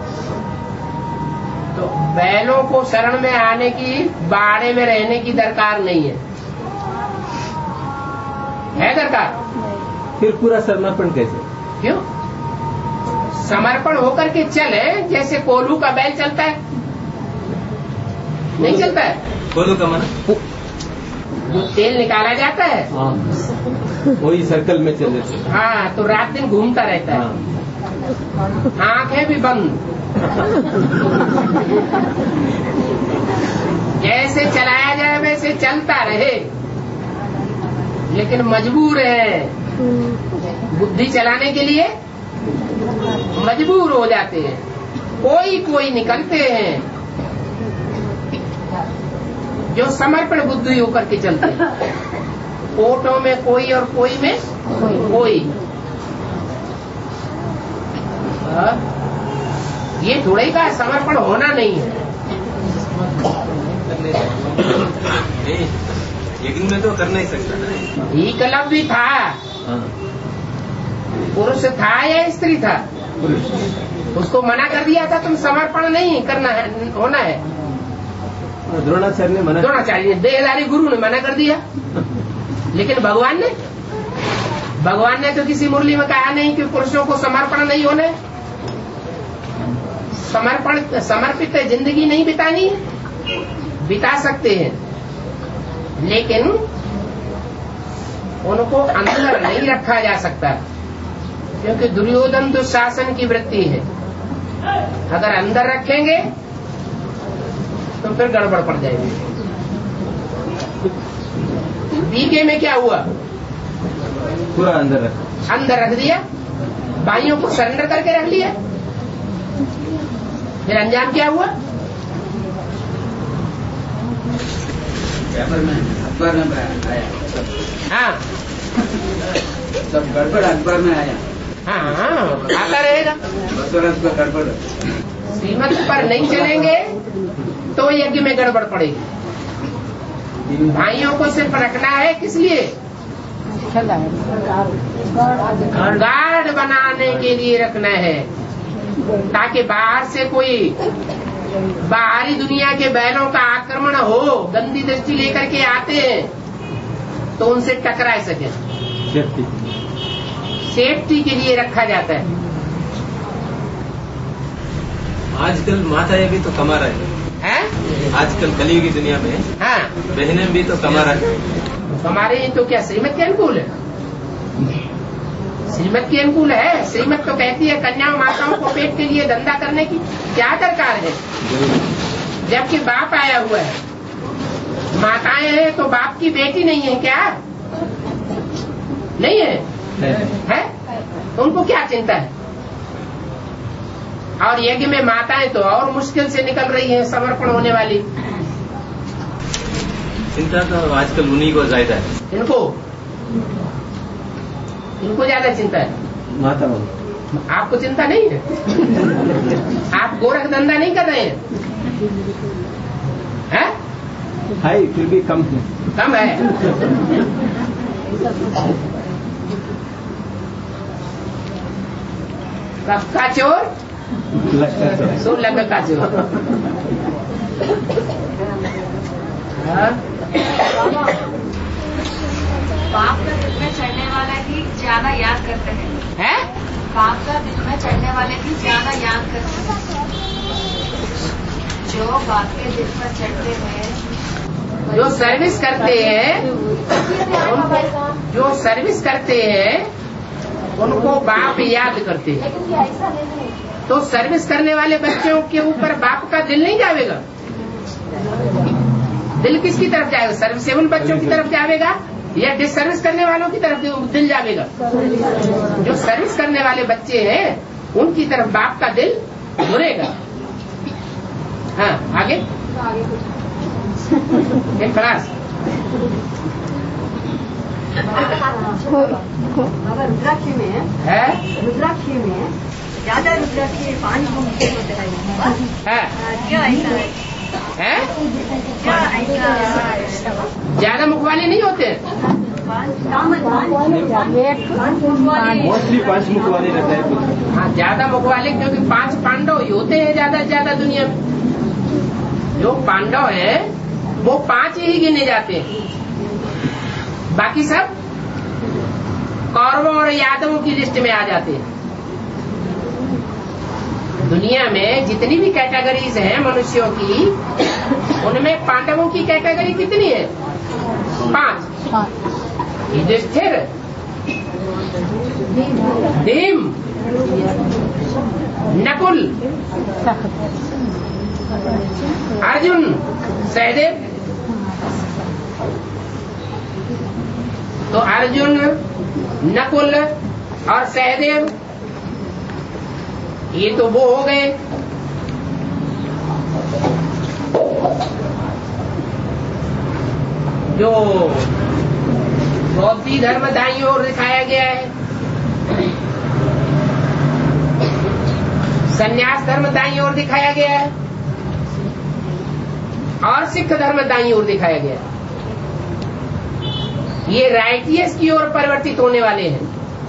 तो बैलों को शरण में आने की, बाड़े में रहने की दरकार नहीं है, है दरकार? फिर पूरा समर्पण कैसे? क्यों? समर्पण होकर के चले, जैसे कोल्हू का बैल चलता है, नहीं चलता है? कोल्हू का माना जो तेल निकाला जाता है, हाँ, वही सर्कल में चले थे। हाँ, तो रात दिन घूमता रहता है, आंखें भी बंद, जैसे चलाया जाए वैसे चलता रहे, लेकिन मजबूर है, बुद्धि चलाने के लिए मजबूर हो जाते हैं। कोई कोई निकलते हैं जो समर्पण बुद्धि होकर के चलते हैं, कोटों में कोई और कोई में कोई। आ, ये थोड़े का समर्पण होना नहीं है। नहीं, लेकिन मैं तो कर नहीं सकता ना। एकलव्य था, पुरुष था या स्त्री था? उसको मना कर दिया था तुम समर्पण नहीं करना है, होना है। द्रोणाचार्य ने मना द्रोणाचार्य ने, देहधारी गुरु ने मना कर दिया। लेकिन भगवान ने भगवान ने तो किसी मुरली में कहा नहीं कि पुरुषों को समर्पण नहीं होने, समर्पण समर्पित जिंदगी नहीं बितानी है, बिता सकते हैं, लेकिन उनको अंदर नहीं रखा जा सकता, क्योंकि दुर्योधन दुशासन की वृत्ति है। अगर अंदर रखेंगे तो फिर गड़बड़ पड़ जाएगी। बीके में क्या हुआ? पूरा अंदर रख अंदर रख दिया, भाइयों को सरेंडर करके रख लिया, फिर अंजाम क्या हुआ? अखबार में आया, हाँ सब गड़बड़ अखबार में आया। हाँ हाँ आता रहेगा। गड़बड़ श्रीमत पर नहीं चलेंगे तो यज्ञ में गड़बड़ पड़ेगी। भाइयों को सिर्फ रखना है, किस लिए? गार्ड बनाने के लिए रखना है, ताकि बाहर से कोई बाहरी दुनिया के बैलों का आक्रमण हो, गंदी दृष्टि लेकर के आते हैं तो उनसे टकरा सके। सेफ्टी सेफ्टी के लिए रखा जाता है। आजकल माताएं भी तो कमा रहे हैं, आजकल कलयुगी दुनिया में हाँ बहनें भी तो कमा रहे हैं। हमारे ये तो क्या श्रीमत के अनुकूल है? श्रीमत के अनुकूल है। श्रीमत तो कहती है कन्याओं माताओं को पेट के लिए धंधा करने की क्या दरकार है, जबकि बाप आया हुआ है। माताएं हैं तो बाप की बेटी नहीं है क्या? नहीं है, है? तो उनको क्या चिंता है? और यज्ञ में माताएं तो और मुश्किल से निकल रही हैं, समर्पण होने वाली। चिंता तो आजकल उन्हीं को ज्यादा है। इनको इनको ज्यादा चिंता है। माता आपको चिंता नहीं है? आप गोरख धंधा नहीं कर रहे हैं, हैं? हाई फिर भी कम है। कम है। कब का चोर सो लग का चोर। बाप का दिल में चढ़ने वाला ही ज्यादा याद करते हैं। है? बाप का दिल में चढ़ने वाले ही ज्यादा याद करते हैं। जो बाप के दिल पर चढ़ते हैं, जो सर्विस करते हैं, जो सर्विस करते हैं उनको बाप याद करते हैं। तो सर्विस करने वाले बच्चों के ऊपर बाप का दिल नहीं जाएगा। दिल किसकी तरफ जाएगा? सर्विसेबल बच्चों की तरफ जाएगा या डिसर्विस करने वालों की तरफ दिल जाएगा? जो सर्विस करने वाले बच्चे हैं उनकी तरफ बाप का दिल मुड़ेगा। हाँ आगे एक क्लास। अगर रुद्राक्षी में है, रुद्राक्षी में ज्यादा रुद्राक्ष पांच मुख होते हैं, क्या ऐसा है? क्या ऐसा ज्यादा मुख वाले नहीं होते, मोस्टली पांच मुख वाले रहता है कुछ। हाँ, ज्यादा मुख वाले, क्योंकि पांच पांडव ही होते हैं ज्यादा से ज्यादा दुनिया में। जो पांडव है वो पांच ही गिने जाते हैं, बाकी सब कौरवों और यादवों की लिस्ट में आ जाते हैं। दुनिया में जितनी भी कैटेगरीज हैं मनुष्यों की, उनमें पांडवों की कैटेगरी कितनी है? पांच। युधिष्ठिर, भीम, नकुल, अर्जुन, सहदेव। तो अर्जुन, नकुल और सहदेव, ये तो वो हो गए। जो बौद्धी धर्म दाईं ओर दिखाया गया है, संन्यास धर्म दाईं ओर दिखाया गया है, और सिख धर्म दाईं ओर दिखाया गया है। ये राइटियस की ओर परिवर्तित होने वाले हैं,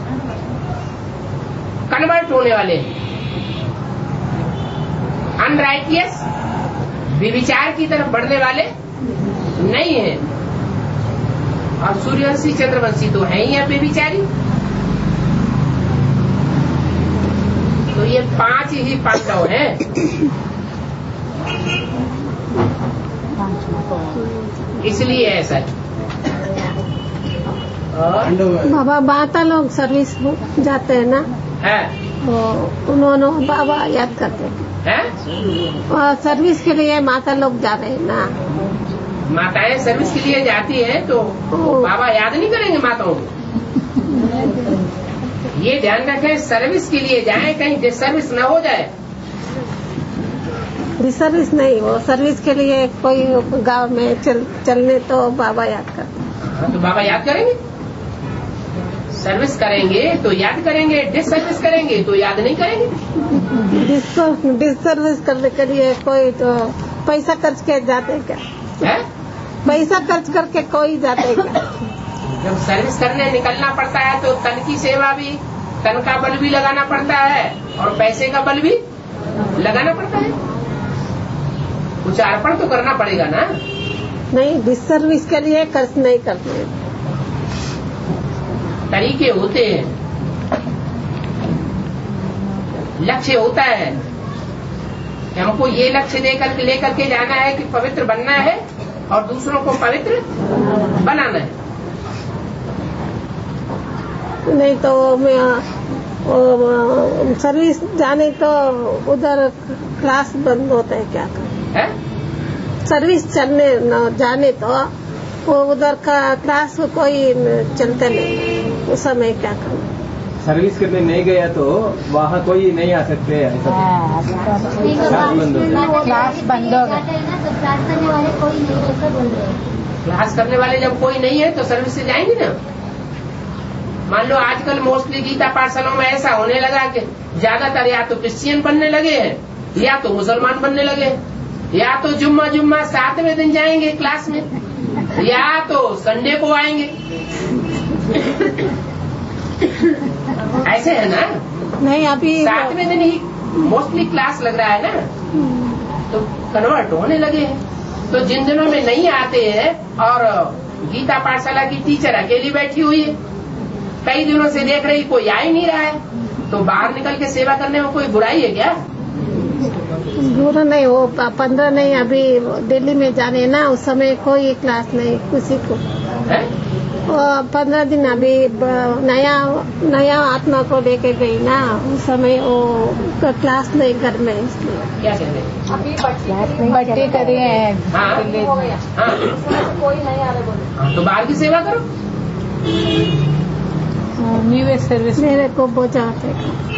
कन्वर्ट होने वाले हैं। अनराइटियस विविचार की तरफ बढ़ने वाले नहीं है। और सूर्यवंशी चंद्रवंशी तो है ही अब विचारी। तो ये पांच ही पांडव हैं। इसलिए ऐसा है। बाबा बाता लोग सर्विस जाते हैं ना, है तो उन्होंने बाबा याद करते हैं। और सर्विस के लिए माता लोग जा रहे हैं ना। माताएं सर्विस के लिए जाती हैं तो बाबा याद नहीं करेंगे माताओं को। ये ध्यान रखें, सर्विस के लिए जाएं, कहीं डिसर्विस न हो जाए। डिसर्विस नहीं, वो सर्विस के लिए कोई गांव में चल, चलने तो बाबा याद करते। हाँ, तो बाबा याद करेंगे। सर्विस करेंगे तो याद करेंगे, डिसर्विस करेंगे तो याद नहीं करेंगे। डिसर्विस करने के लिए कोई तो पैसा खर्च के जाते क्या है? पैसा खर्च करके कोई जाते क्या? जब सर्विस करने निकलना पड़ता है तो तन की सेवा भी, तन का बल भी लगाना पड़ता है और पैसे का बल भी लगाना पड़ता है। कुछ अर्पण तो करना पड़ेगा ना। नहीं, डिसर्विस के लिए खर्च नहीं करते। तरीके होते हैं, लक्ष्य होता है कि हमको ये लक्ष्य देकर के लेकर के जाना है कि पवित्र बनना है और दूसरों को पवित्र बनाना है। नहीं तो मैं सर्विस जाने तो उधर क्लास बंद होता है, क्या करें? है? सर्विस चलने न जाने तो वो उधर का क्लास कोई चलते नहीं, उस समय क्या करें? सर्विस करने नहीं गया तो वहाँ कोई नहीं आ सकते। क्लास बंद हो गया, क्लास बंद हो गया तो क्लास करने वाले कोई नहीं, ऐसा बोल रहे हैं। क्लास करने वाले जब कोई नहीं है तो सर्विस से जाएंगे ना। मान लो आजकल मोस्टली गीता पाठशालाओं में ऐसा होने लगा कि ज्यादातर या तो क्रिश्चियन बनने लगे हैं, या तो मुसलमान बनने लगे, या तो जुम्मा जुम्मा सातवें दिन जाएंगे क्लास में, या तो संडे को आएंगे। ऐसे है ना? नहीं, अभी सातवें दिन ही मोस्टली क्लास लग रहा है ना, तो कन्वर्ट होने लगे हैं। तो जिन दिनों में नहीं आते हैं और गीता पाठशाला की टीचर अकेली बैठी हुई है, कई दिनों से देख रही कोई आ ही नहीं रहा है, तो बाहर निकल के सेवा करने में कोई बुराई है क्या? बुरा नहीं, वो पंद्रह नहीं, अभी दिल्ली में जाने ना, उस समय कोई क्लास नहीं किसी को है? पंद्रह दिन अभी नया नया आत्मा को लेके गई ना, उस समय वो क्लास नहीं घर में, इसलिए क्या कहते हैं? अभी बर्थडे करे हैं। हाँ, हाँ, कोई नहीं आ रहा बोले। हाँ, तो बाहर की सेवा करो। न्यू ईयर सर्विस मेरे को बचाते।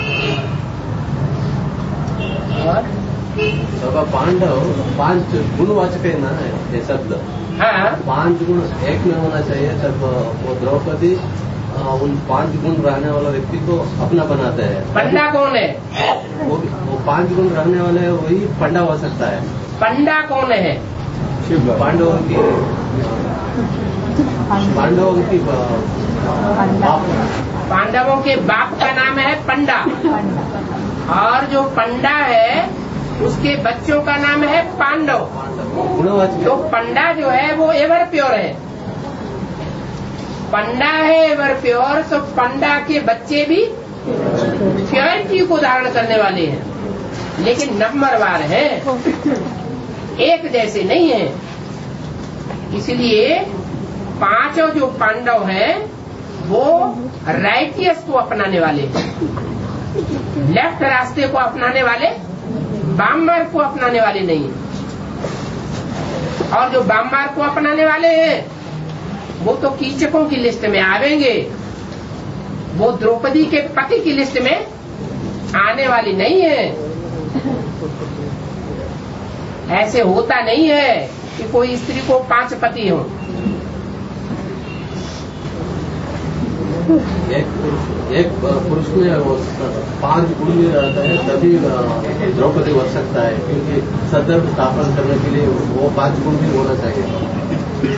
सब पांडव पांच गुणवाचक है ना ये शब्द। हाँ, पांच गुण एक में होना चाहिए, तब वो द्रौपदी उन पांच गुण रहने वाला व्यक्ति को अपना बनाते हैं। पंडा कौन है? वो, वो पांच गुण रहने वाले वही पंडा हो सकता है। पंडा कौन है? पांडवों की पांडवों की बाप। पांडवों के बाप का नाम है पंडा, और जो पंडा है उसके बच्चों का नाम है पांडव। तो पंडा जो है वो एवर प्योर है। पंडा है एवर प्योर, तो पंडा के बच्चे भी प्योरिटी को धारण करने वाले हैं, लेकिन नंबरवार है, एक जैसे नहीं है। इसलिए पांचों जो पांडव हैं वो राइटियस को अपनाने वाले हैं, लेफ्ट रास्ते को अपनाने वाले, वाम मार्ग को अपनाने वाले नहीं है। और जो वाम मार्ग को अपनाने वाले हैं वो तो कीचकों की लिस्ट में आवेंगे, वो द्रौपदी के पति की लिस्ट में आने वाली नहीं है। ऐसे होता नहीं है कि कोई स्त्री को पांच पति हो। एक पुरुष एक पुरुष में वो पांच गुण भी रहता है, तभी द्रौपदी बन सकता है, क्योंकि सदर्भ स्थापन करने के लिए वो पांच गुण भी होना चाहिए।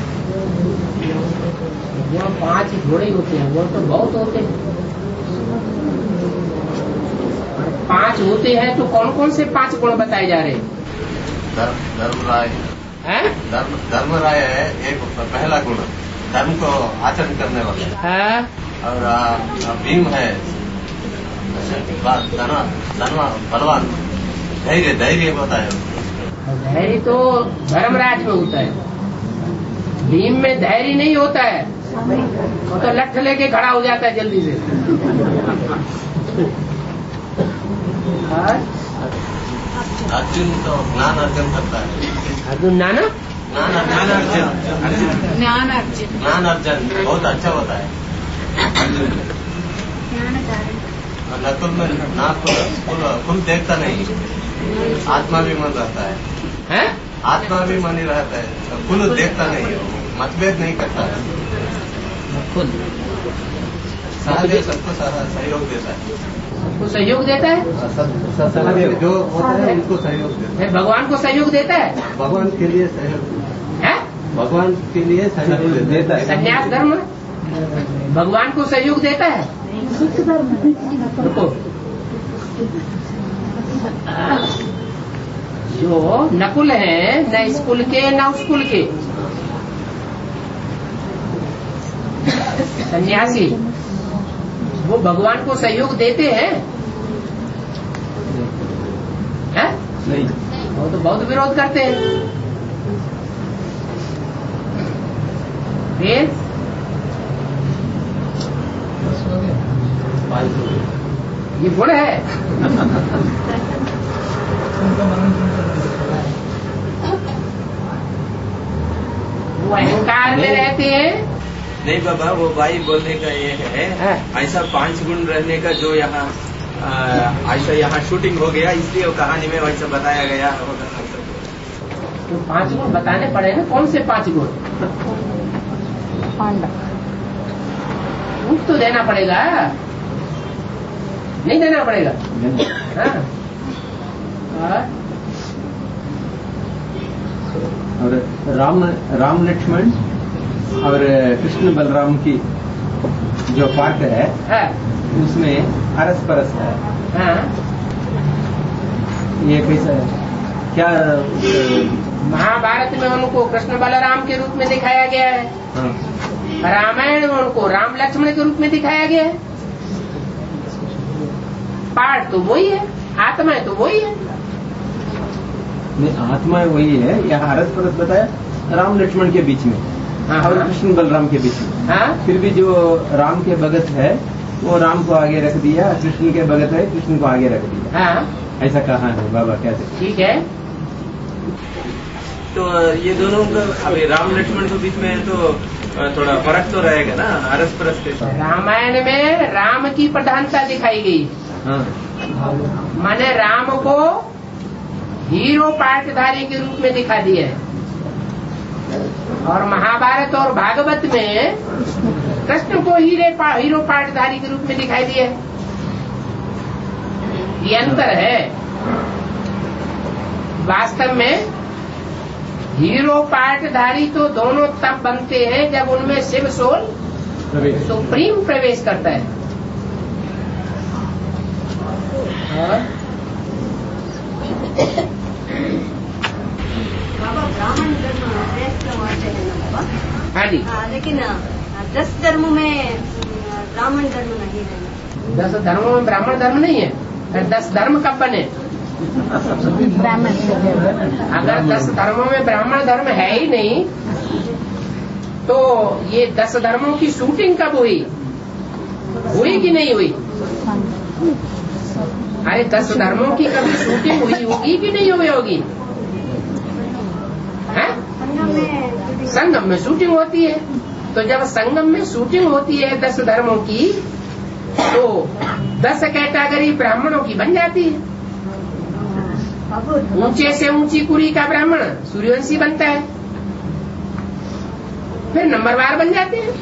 वो पांच थोड़े होते हैं, वो तो बहुत होते हैं। पांच होते हैं तो कौन कौन से पांच गुण बताए जा रहे हैं? धर्म राय है, धर्म धर्म राय है एक पहला गुण, धर्म को आचरण करने वाला है। और भीम है बलवान, धैर्य धैर्य होता है। धैर्य तो धर्मराज में होता है, भीम में धैर्य नहीं होता है, वो तो लठ लेके खड़ा हो जाता है जल्दी से। अर्जुन तो ज्ञान अर्जन करता है। अर्जुन नाना ज्ञान अर्जन ज्ञान अर्जन ज्ञान अर्जन बहुत अच्छा होता है। नकुल में ना फुल देखता नहीं, आत्मा भी मन रहता है, है? आत्मा भी मन ही रहता है, फुल देखता नहीं, मतभेद नहीं करता है, खुद सहदेव सबको सहयोग देता है। सबको सहयोग देता है, सहदेव जो होता है उनको सहयोग देता है। भगवान को सहयोग देता है, भगवान के लिए सहयोग है? भगवान के लिए सहयोग देता है। संन्यास धर्म भगवान को सहयोग देता है। रुको, जो नकुल है न स्कूल के न स्कूल के सन्यासी, वो भगवान को सहयोग देते हैं? है? नहीं, वो तो बहुत विरोध करते हैं। फिर ये गुण है। वो अहंकार में रहते हैं। नहीं बाबा, वो भाई बोलने का ये है, ऐसा पांच गुण रहने का जो यहाँ ऐसा यहाँ शूटिंग हो गया, इसलिए वो कहानी में वैसा बताया गया। तो पांच गुण बताने पड़े ना, कौन से पांच गुण? कुछ तो देना पड़ेगा, नहीं देना पड़ेगा? हाँ। और राम राम लक्ष्मण और कृष्ण बलराम की जो पार्ट है, है उसमें अरस परस है। हाँ। ये कैसा क्या महाभारत में उनको कृष्ण बलराम के रूप में दिखाया गया है। हाँ। रामायण में उनको राम लक्ष्मण के रूप में दिखाया गया है। पार्ट तो वही है, आत्मा है तो वही है। नहीं, आत्मा वही है। यहाँ अरस परस बताया राम लक्ष्मण के बीच में। हाँ, और कृष्ण बलराम के बीच में। हाँ? फिर भी जो राम के भगत है वो राम को आगे रख दिया, कृष्ण के भगत है कृष्ण को आगे रख दिया। हाँ? ऐसा कहा है बाबा, कैसे? ठीक है। तो ये दोनों का अभी राम लक्ष्मण के बीच में है तो थोड़ा फर्क तो रहेगा ना, अरस परस के। रामायण में राम की प्रधानता दिखाई गई। हाँ। माने राम को हीरो पार्टधारी के रूप में दिखा दिया है। और महाभारत और भागवत में कृष्ण को हीरे पा, हीरो पाटधारी के रूप में दिखाई दिया है। ये अंतर है। वास्तव में हीरो पाटधारी तो दोनों तब बनते हैं जब उनमें शिव सोल सुप्रीम प्रवेश करता है। बाबा ब्राह्मण धर्म श्रेष्ठ मानते हैं ना बाबा? हाँ जी। लेकिन दस धर्म में ब्राह्मण धर्म नहीं है। दस धर्मों में ब्राह्मण धर्म नहीं है। फिर दस धर्म कब बने? अगर दस धर्मों में ब्राह्मण धर्म है ही नहीं तो ये दस धर्मों की शूटिंग कब हुई? हुई कि नहीं हुई? अरे दस धर्मों की कभी शूटिंग हुई होगी कि नहीं हुई होगी? है? संगम में शूटिंग होती है। तो जब संगम में शूटिंग होती है दस धर्मों की तो दस कैटेगरी ब्राह्मणों की बन जाती है। ऊंचे से ऊंची कुरी का ब्राह्मण सूर्यवंशी बनता है, फिर नंबरवार बन जाते हैं।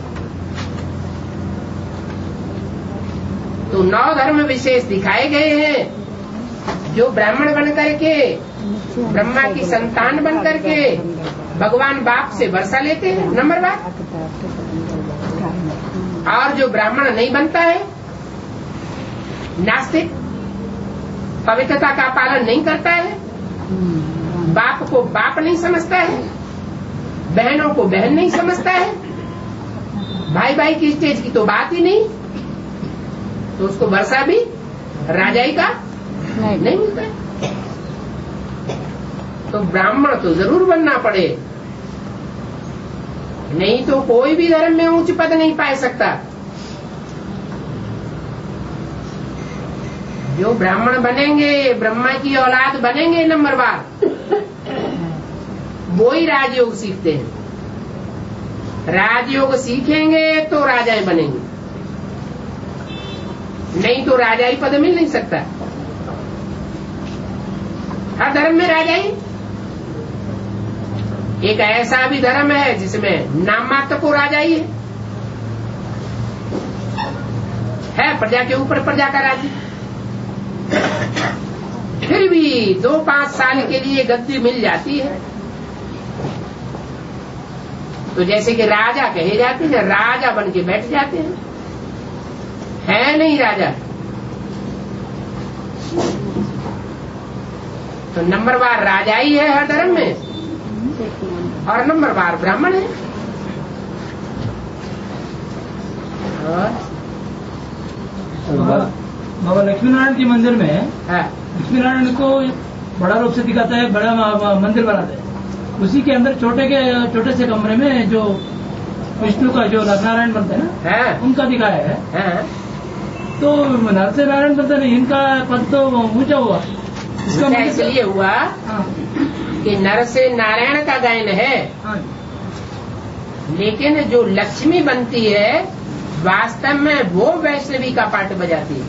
तो नौ धर्म विशेष दिखाए गए हैं जो ब्राह्मण बन करके ब्रह्मा की संतान बन करके भगवान बाप से वर्षा लेते हैं नंबरवार। और जो ब्राह्मण नहीं बनता है, नास्तिक, पवित्रता का पालन नहीं करता है, बाप को बाप नहीं समझता है, बहनों को बहन नहीं समझता है, भाई भाई की स्टेज की तो बात ही नहीं, तो उसको वर्षा भी राजाई का नहीं, नहीं मिलता है। तो ब्राह्मण तो जरूर बनना पड़े, नहीं तो कोई भी धर्म में उच्च पद नहीं पा सकता। जो ब्राह्मण बनेंगे, ब्रह्मा की औलाद बनेंगे नंबरवार, वो ही राजयोग सीखते हैं। राजयोग सीखेंगे तो राजाएं बनेंगे, नहीं तो राजाई पद मिल नहीं सकता। हर धर्म में राजाई, एक ऐसा भी धर्म है जिसमें नाम मात्र को राजाई है, है प्रजा के ऊपर प्रजा का राज्य, फिर भी दो पांच साल के लिए गद्दी मिल जाती है। तो जैसे कि राजा कहे जाते हैं, राजा बन के बैठ जाते हैं, है नहीं राजा। तो नंबरवार राजा ही है हर धर्म में, और नंबरवार ब्राह्मण है। बाबा लक्ष्मी नारायण के मंदिर में लक्ष्मी नारायण को बड़ा रूप से दिखाता है, बड़ा मंदिर बनाते हैं, उसी के अंदर छोटे के छोटे से कमरे में जो विष्णु का जो नारायण बनते हैं ना, है। उनका दिखाया है, है। तो नर से नारायण बनते नहीं, इनका पद तो ऊंचा हुआ। इसका इसलिए हुआ कि नर से नारायण का गायन है, लेकिन जो लक्ष्मी बनती है वास्तव में वो वैष्णवी का पाठ बजाती है,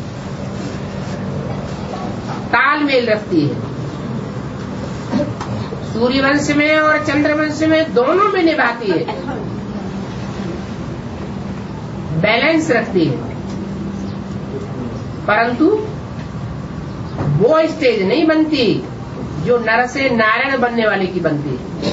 तालमेल रखती है। सूर्यवंश में और चंद्रवंश में दोनों में निभाती है, बैलेंस रखती है। परंतु वो स्टेज नहीं बनती जो नर से नारायण बनने वाले की बनती है।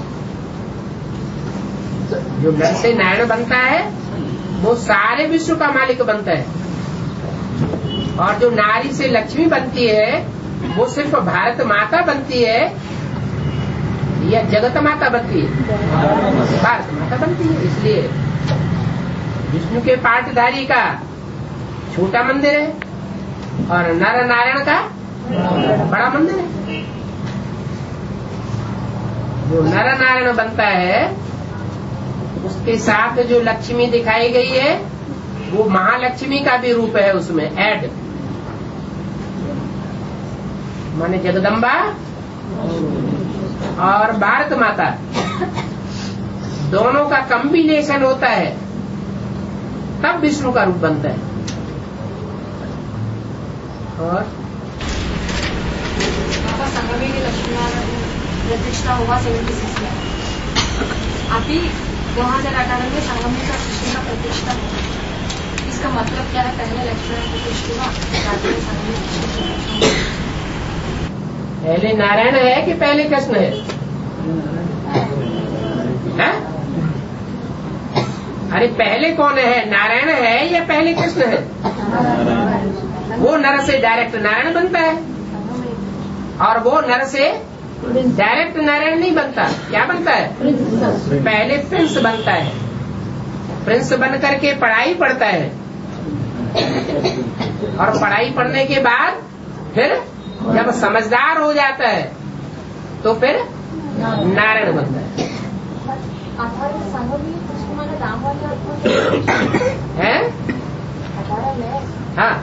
जो नर से नारायण बनता है वो सारे विश्व का मालिक बनता है, और जो नारी से लक्ष्मी बनती है वो सिर्फ भारत माता बनती है या जगत माता बनती है? भारत माता बनती है। इसलिए विष्णु के पाठधारी का छोटा मंदिर है और नर नारायण का बड़ा मंदिर है। जो नर नारायण बनता है उसके साथ जो लक्ष्मी दिखाई गई है वो महालक्ष्मी का भी रूप है, उसमें ऐड माने जगदम्बा और भारत माता दोनों का कॉम्बिनेशन होता है, तब विष्णु का रूप बनता है। और संगमे के लक्ष्मीनारायण प्रतिष्ठा हुआ सेवेंटी सिक्स में, अभी दो हजार अठारह में संगमे का का प्रतिष्ठा है, इसका मतलब क्या है? पहले लेक्चर में कुछ हुआ, पहले नारायण है कि पहले कृष्ण है? है? अरे पहले कौन है? नारायण है या पहले कृष्ण है? वो नर से डायरेक्ट नारायण बनता है, और वो नर से डायरेक्ट नारायण नहीं बनता। क्या बनता है? पहले प्रिंस बनता है। प्रिंस बन करके पढ़ाई पढ़ता है, और पढ़ाई पढ़ने के बाद फिर जब समझदार हो जाता है तो फिर नारायण बनता है। है? हाँ,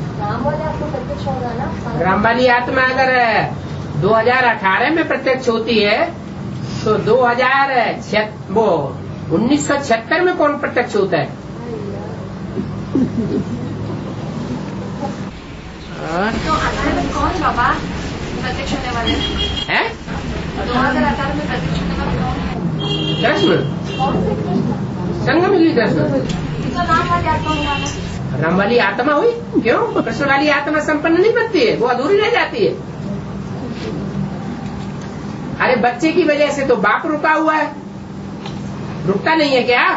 राम वाली आत्मा अगर दो हज़ार अठारह में प्रत्यक्ष होती है तो दो हज़ार वो उन्नीस सौ छिहत्तर में कौन प्रत्यक्ष होता है? तो अठारह में कौन बाबा प्रत्यक्ष होने वाले हैं? दो हजार अठारह में प्रत्यक्ष होने वाले कौन है? कृष्ण, संगम युगी कृष्ण। तो राम वाली आत्मा हुआ ना? राम वाली आत्मा हुई क्यों? कृष्ण वाली आत्मा संपन्न नहीं बनती है, वो अधूरी रह जाती है। अरे बच्चे की वजह से तो बाप रुका हुआ है, रुकता नहीं है क्या?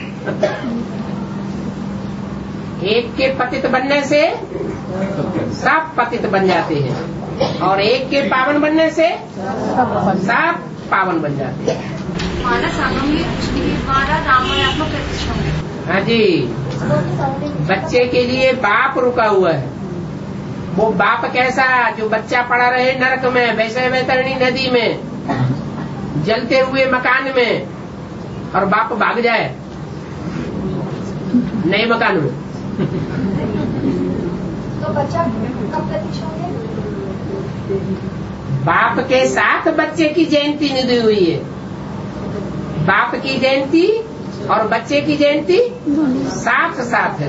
एक के पतित बनने से सब पतित बन जाते हैं, और एक के पावन बनने से सब पावन बन जाते हैं। माना संगम युगी दृष्टि के द्वारा राम वाली आत्मा प्रतिष्ठा हुई। हाँ जी, बच्चे के लिए बाप रुका हुआ है। वो बाप कैसा? जो बच्चा पड़ा रहे नरक में, वैसे वैतरणी नदी में, जलते हुए मकान में, और बाप भाग जाए नए मकान में। तो बच्चा कब प्रतिष्ठा होंगे? बाप के साथ बच्चे की जयंती निधि हुई है। बाप की जयंती और बच्चे की जयंती साथ साथ है।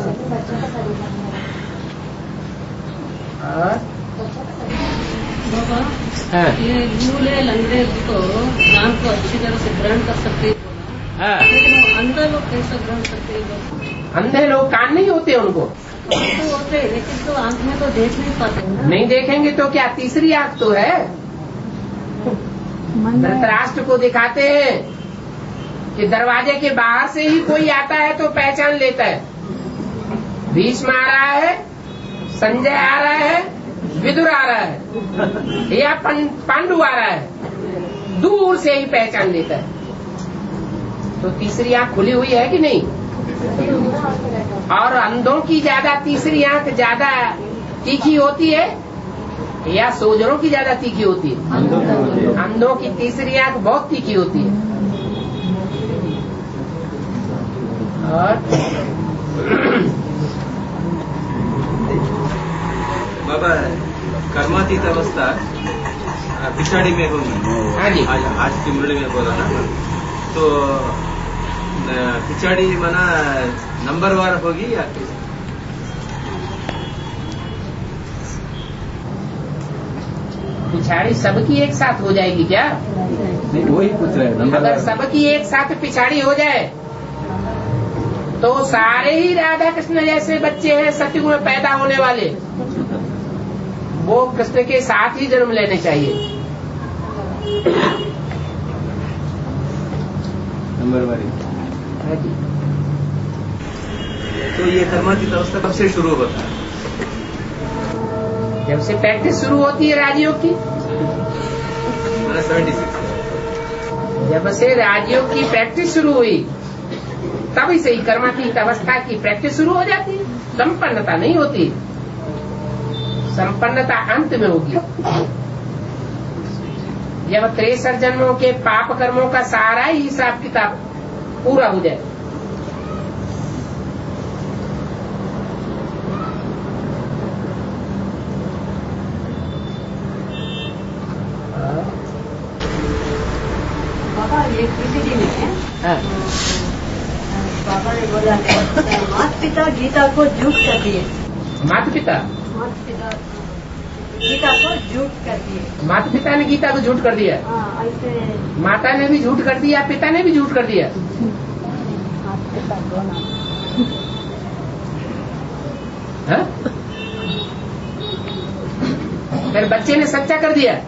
बाबा, हाँ। ये लूले लंगड़े को ज्ञान को अच्छी तरह से ग्रहण कर सकते हैं, हाँ। लेकिन वो अंधे लोग कैसे ग्रहण करते हैं? अंधे लोग कान नहीं होते उनको? तो होते हैं, लेकिन तो आंख में तो देख नहीं पाते ना। नहीं देखेंगे तो क्या? तीसरी आंख तो है। धृतराष्ट्र को दिखाते हैं कि दरवाजे के बाहर से ही कोई आता है तो पहचान लेता है। भीष्म आ रहा है, संजय आ रहा है, विदुर आ रहा है, या पांडु आ रहा है, दूर से ही पहचान लेता है। तो तीसरी आंख खुली हुई है कि नहीं? और अंधों की ज्यादा तीसरी आंख ज्यादा तीखी होती है या सोजरों की ज्यादा तीखी होती है? अंधों की तीसरी आंख बहुत तीखी होती है। और बाबा, कर्मातीत अवस्था पिछाड़ी में होगी। हाँ जी, आज, आज की मुरली में बोला ना, तो पिछाड़ी मना नंबर वार होगी या पिछाड़ी सबकी एक साथ हो जाएगी क्या? नहीं, वही पूछ रहे हैं। नंबर अगर सबकी एक साथ पिछाड़ी हो जाए तो सारे ही राधा कृष्ण जैसे बच्चे हैं सतयुग में पैदा होने वाले, वो कृष्ण के साथ ही जन्म लेने चाहिए। नंबर वाली। तो ये कर्मातीत अवस्था कब से शुरू होता है? जब से प्रैक्टिस शुरू होती है राजयोग की। सेवेंटी सिक्स जब से राजयोग की प्रैक्टिस शुरू हुई तभी से ही कर्मातीत अवस्था की प्रैक्टिस शुरू हो जाती है। संपन्नता नहीं होती, संपन्नता अंत में होगी जब तिरसठ जन्मों के पाप कर्मों का सारा ही हिसाब किताब पूरा हो जाए। बाबा ये पीपीटी में हाँ। बाबा ने बोला माता पिता गीता को झूठ कर दिए। माता पिता माता पिता गीता को झूठ कर दिए। माता पिता ने गीता को झूठ कर दिया। हाँ, ऐसे माता ने भी झूठ कर दिया, पिता ने भी झूठ कर दिया। हाँ? फिर बच्चे ने सच्चा कर दिया।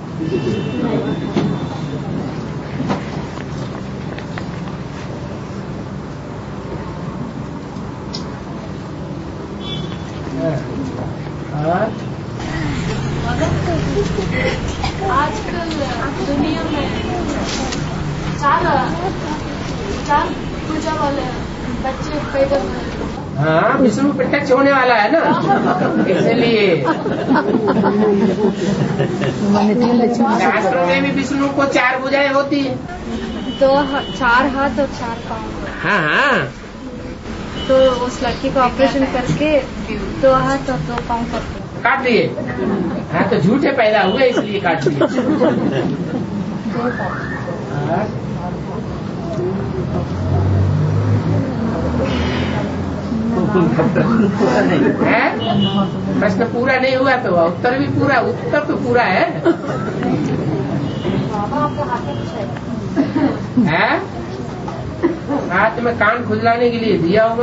आजकल दुनिया में चार चार पूजा वाले बच्चे पैदा हुए। हाँ, विष्णु प्रत्यक्ष होने वाला है ना, इसलिए शास्त्रों में भी विष्णु को चार भुजाएं होती है। दो चार हाथ और चार पाँव। हाँ हाँ, तो उस लड़की को ऑपरेशन करके दो हाथ और दो पाँव करके काट दिए। हाँ, तो झूठे पैदा हुए इसलिए काट दिए। है? प्रश्न पूरा नहीं हुआ तो उत्तर भी पूरा, उत्तर तो पूरा है। है? हाथ में कान खुजलाने के लिए दिया होगा।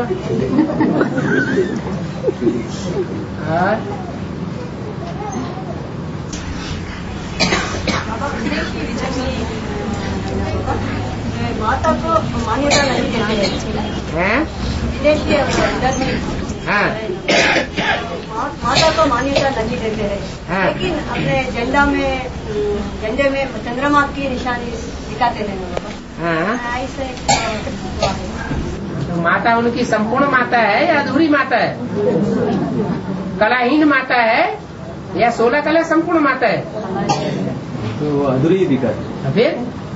माता को मान्यता नहीं देते हैं। विदेशी हाँ। माता को मान्यता नहीं देते हैं, लेकिन अपने झंडा में झंडे में चंद्रमा की निशानी दिखाते हैं लोगों को। ऐसे तो माता उनकी संपूर्ण माता है या अधूरी माता है? कलाहीन माता है या सोलह कला संपूर्ण माता है? तो अधूरी ही दिखाते। फिर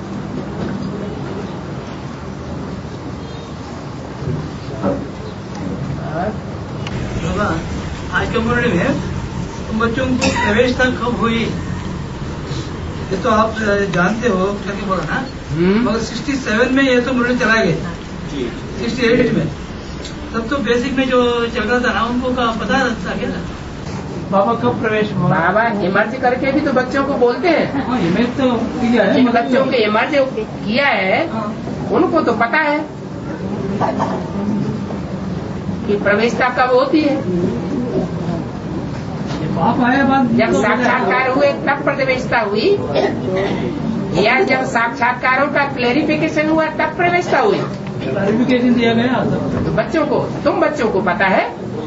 बाबा, आज के मुरली में बच्चों को प्रवेशता कब हुई ये तो आप जानते हो, क्योंकि बोला ना, मगर सिक्सटी सेवन में ये तो मुरली चला गया, सिक्सटी एट में। तब तो बेसिक में जो चल रहा था ना, उनको का पता था क्या था बाबा कब प्रवेश हुआ? बाबा इमर्ज करके भी तो बच्चों को बोलते हैं। इमेज तो किया है, जिन बच्चों के इमर्ज किया है उनको तो पता है कि प्रवेशता कब होती है। जब साक्षात्कार हुए तब प्रवेशता हुई, या जब साक्षात्कारों का क्लेरिफिकेशन हुआ तब प्रवेशता हुई? क्लेरिफिकेशन दिया गया तो बच्चों को, तुम बच्चों को पता है।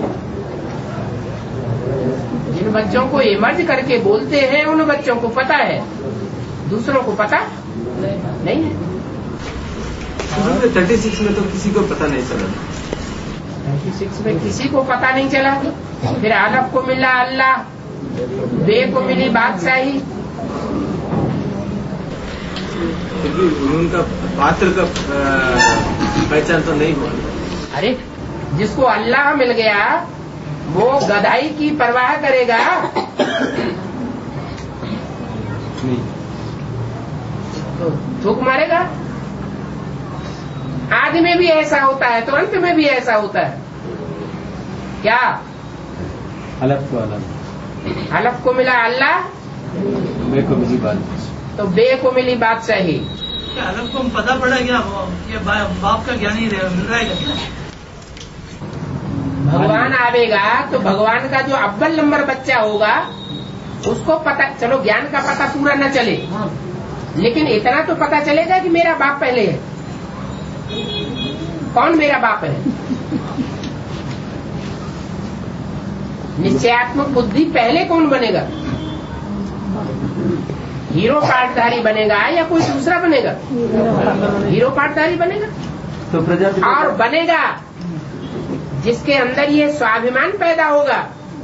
जिन बच्चों को इमर्ज करके बोलते हैं उन बच्चों को पता है, दूसरों को पता नहीं है। थर्टी सिक्स में तो किसी को पता नहीं चला। थर्टी सिक्स में किसी को पता नहीं चला। फिर आलफ को मिला अल्लाह, बे को मिली बादशाही। उनका पात्र का पहचान तो नहीं हुआ। अरे जिसको अल्लाह मिल गया वो गधाई की परवाह करेगा? तो थूक मारेगा। आदि में भी ऐसा होता है तो अंत में भी ऐसा होता है। क्या? अलग को अलग, अलग को मिला अल्लाह, बे को मिली बात, तो बे को मिली बादशाही। क्या अलग को पता पड़ा क्या ये बाप का ज्ञान ही मिल रहा है क्या? भगवान आवेगा तो भगवान का जो अव्वल नंबर बच्चा होगा उसको पता, चलो ज्ञान का पता पूरा न चले, लेकिन इतना तो पता चलेगा कि मेरा बाप पहले है। कौन मेरा बाप है? निश्चयात्मक बुद्धि पहले कौन बनेगा? हीरो पाठधारी बनेगा या कोई दूसरा बनेगा? हीरो पाठधारी बनेगा। तो प्रजापति और बनेगा जिसके अंदर ये स्वाभिमान पैदा होगा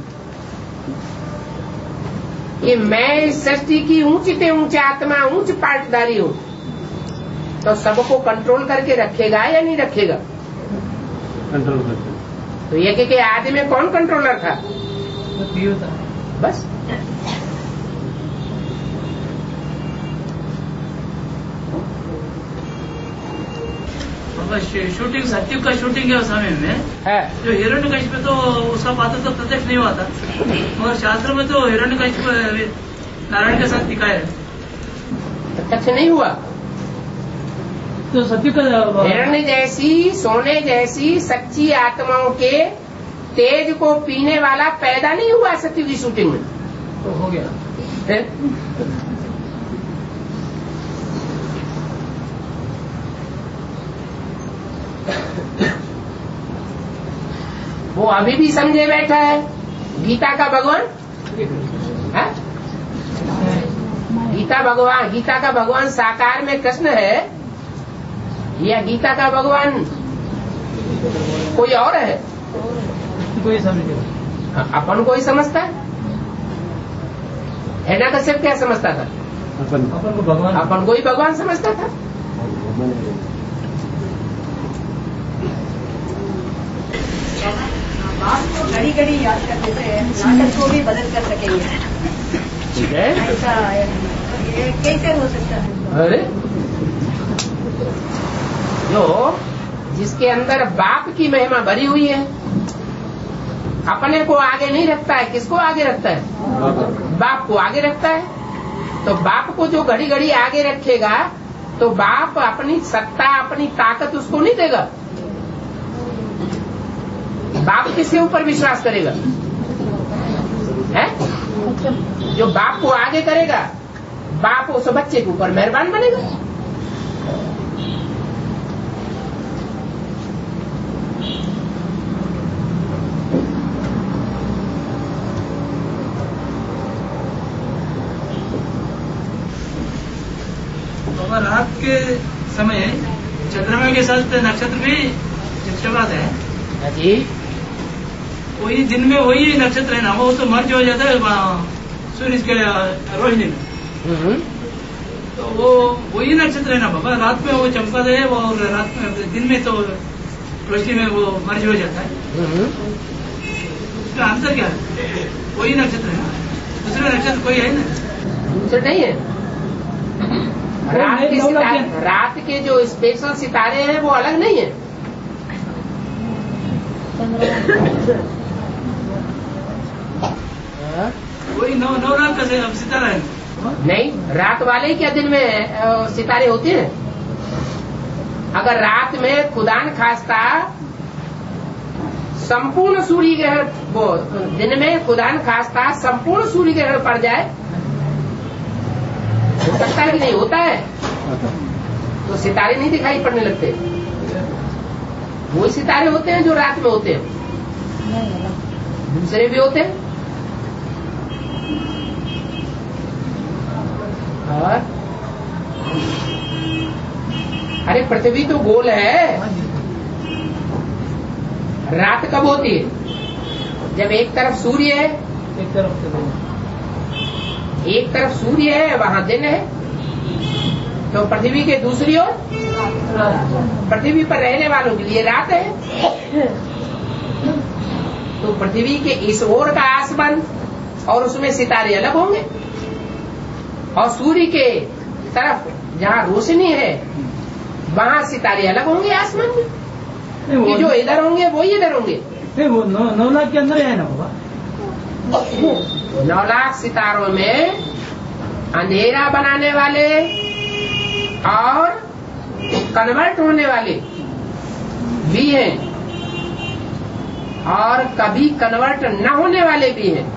कि मैं इस सृष्टि की ऊंचते ऊंच आत्मा, ऊंच पाठधारी हूँ, तो सबको कंट्रोल करके रखेगा या नहीं रखेगा? कंट्रोल करते। तो ये कि आदि में कौन कंट्रोलर था? बस। शूटिंग सत्युग का शूटिंग है उस समय में है। जो हिरण्यकशिप में तो उसका पात्र तो प्रत्यक्ष नहीं हुआ था, मगर शास्त्र में तो हिरण्यकशिप नारायण के साथ दिखाया है। प्रत्यक्ष नहीं हुआ तो सत्य का हिरण्य जैसी सोने जैसी सच्ची आत्माओं के तेज को पीने वाला पैदा नहीं हुआ सत्य की शूटिंग में, तो हो गया है? वो अभी भी समझे बैठा है गीता का भगवान है? गीता भगवान गीता का भगवान साकार में कृष्ण है या गीता का भगवान कोई और है? कोई समझे अपन को ही समझता है। हिरण्य कश्यप क्या समझता था? अपन अपन को भगवान अपन को ही भगवान समझता था। बात को घड़ी घड़ी याद करने से नाटक को भी बदल कर सकेंगे, ठीक है? ऐसा ये कैसे हो सकता है? अरे जो जिसके अंदर बाप की महिमा भरी हुई है, अपने को आगे नहीं रखता है, किसको आगे रखता है? बाप को आगे रखता है। तो बाप को जो घड़ी घड़ी आगे रखेगा तो बाप अपनी सत्ता अपनी ताकत उसको नहीं देगा। बाप किसके ऊपर विश्वास करेगा? है? जो बाप को आगे करेगा बाप उस बच्चे के ऊपर मेहरबान बनेगा। रात के समय चंद्रमा के साथ नक्षत्र भी चिपचिपाते हैं जी। वही दिन में वही नक्षत्र है ना, वो तो मर्ज हो जाता है सूर्य के रोहिणी में, तो वो वही नक्षत्र है ना बाबा। रात में वो चमकाते है और रात में दिन में तो रोशनी में वो मर्ज हो जाता है। उसका अंतर क्या है? वही नक्षत्र है ना, दूसरे नक्षत्र कोई है ना? दूसरे नहीं है। रात के सितारे, रात के जो स्पेशल सितारे हैं वो अलग नहीं है। वही नौ नौ रात का सितारा है। नहीं, रात वाले क्या दिन में सितारे होते हैं? अगर रात में खुदान खास्ता संपूर्ण सूर्य ग्रहण, वो दिन में खुदान खास्ता संपूर्ण सूर्य ग्रहण पड़ जाए, हो सकता है कि नहीं? होता है। तो सितारे नहीं दिखाई पड़ने लगते। वो सितारे होते हैं जो रात में होते हैं, दूसरे भी होते हैं। और अरे पृथ्वी तो गोल है। रात कब होती है? जब एक तरफ सूर्य है, एक तरफ एक तरफ सूर्य है वहां दिन है, तो पृथ्वी के दूसरी ओर पृथ्वी पर रहने वालों के लिए रात है। तो पृथ्वी के इस ओर का आसमान और उसमें सितारे अलग होंगे, और सूर्य के तरफ जहाँ रोशनी है वहाँ सितारे अलग होंगे आसमान में। कि जो इधर होंगे वो ही इधर होंगे। वो नौ, नौ लाख के अंदर है ना बाबा। नौ लाख सितारों में अंधेरा बनाने वाले और कन्वर्ट होने वाले भी हैं, और कभी कन्वर्ट न होने वाले भी हैं।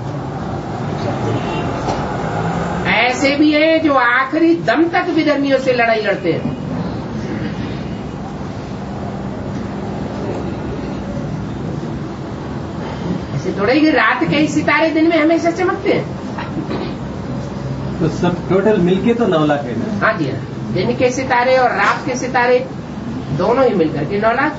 ऐसे भी हैं जो आखिरी दम तक विधर्मियों से लड़ाई लड़ते हैं। ऐसे थोड़ा ही रात के ही सितारे दिन में हमेशा चमकते हैं। तो सब टोटल मिलके तो नौ लाख है ना? हाँ जी, दिन के सितारे और रात के सितारे दोनों ही मिलकर के नौ लाख।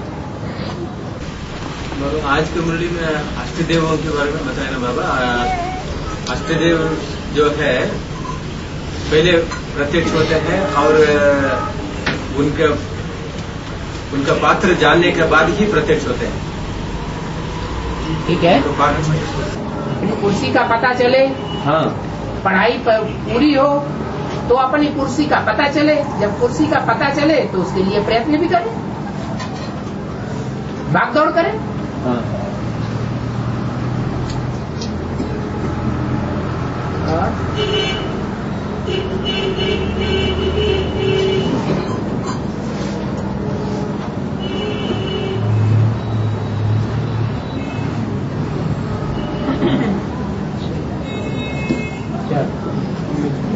आज की मुरली में अष्टदेवों के बारे में बताया ना बाबा। अष्टदेव जो है पहले प्रत्यक्ष होते हैं और उनका उनका पात्र जानने के बाद ही प्रत्यक्ष होते हैं। ठीक है, कुर्सी का पता चले, हाँ, पढ़ाई पर पूरी हो तो अपनी कुर्सी का पता चले। जब कुर्सी का पता चले तो उसके लिए प्रयत्न भी करें, भाग दौड़ करें। हाँ। में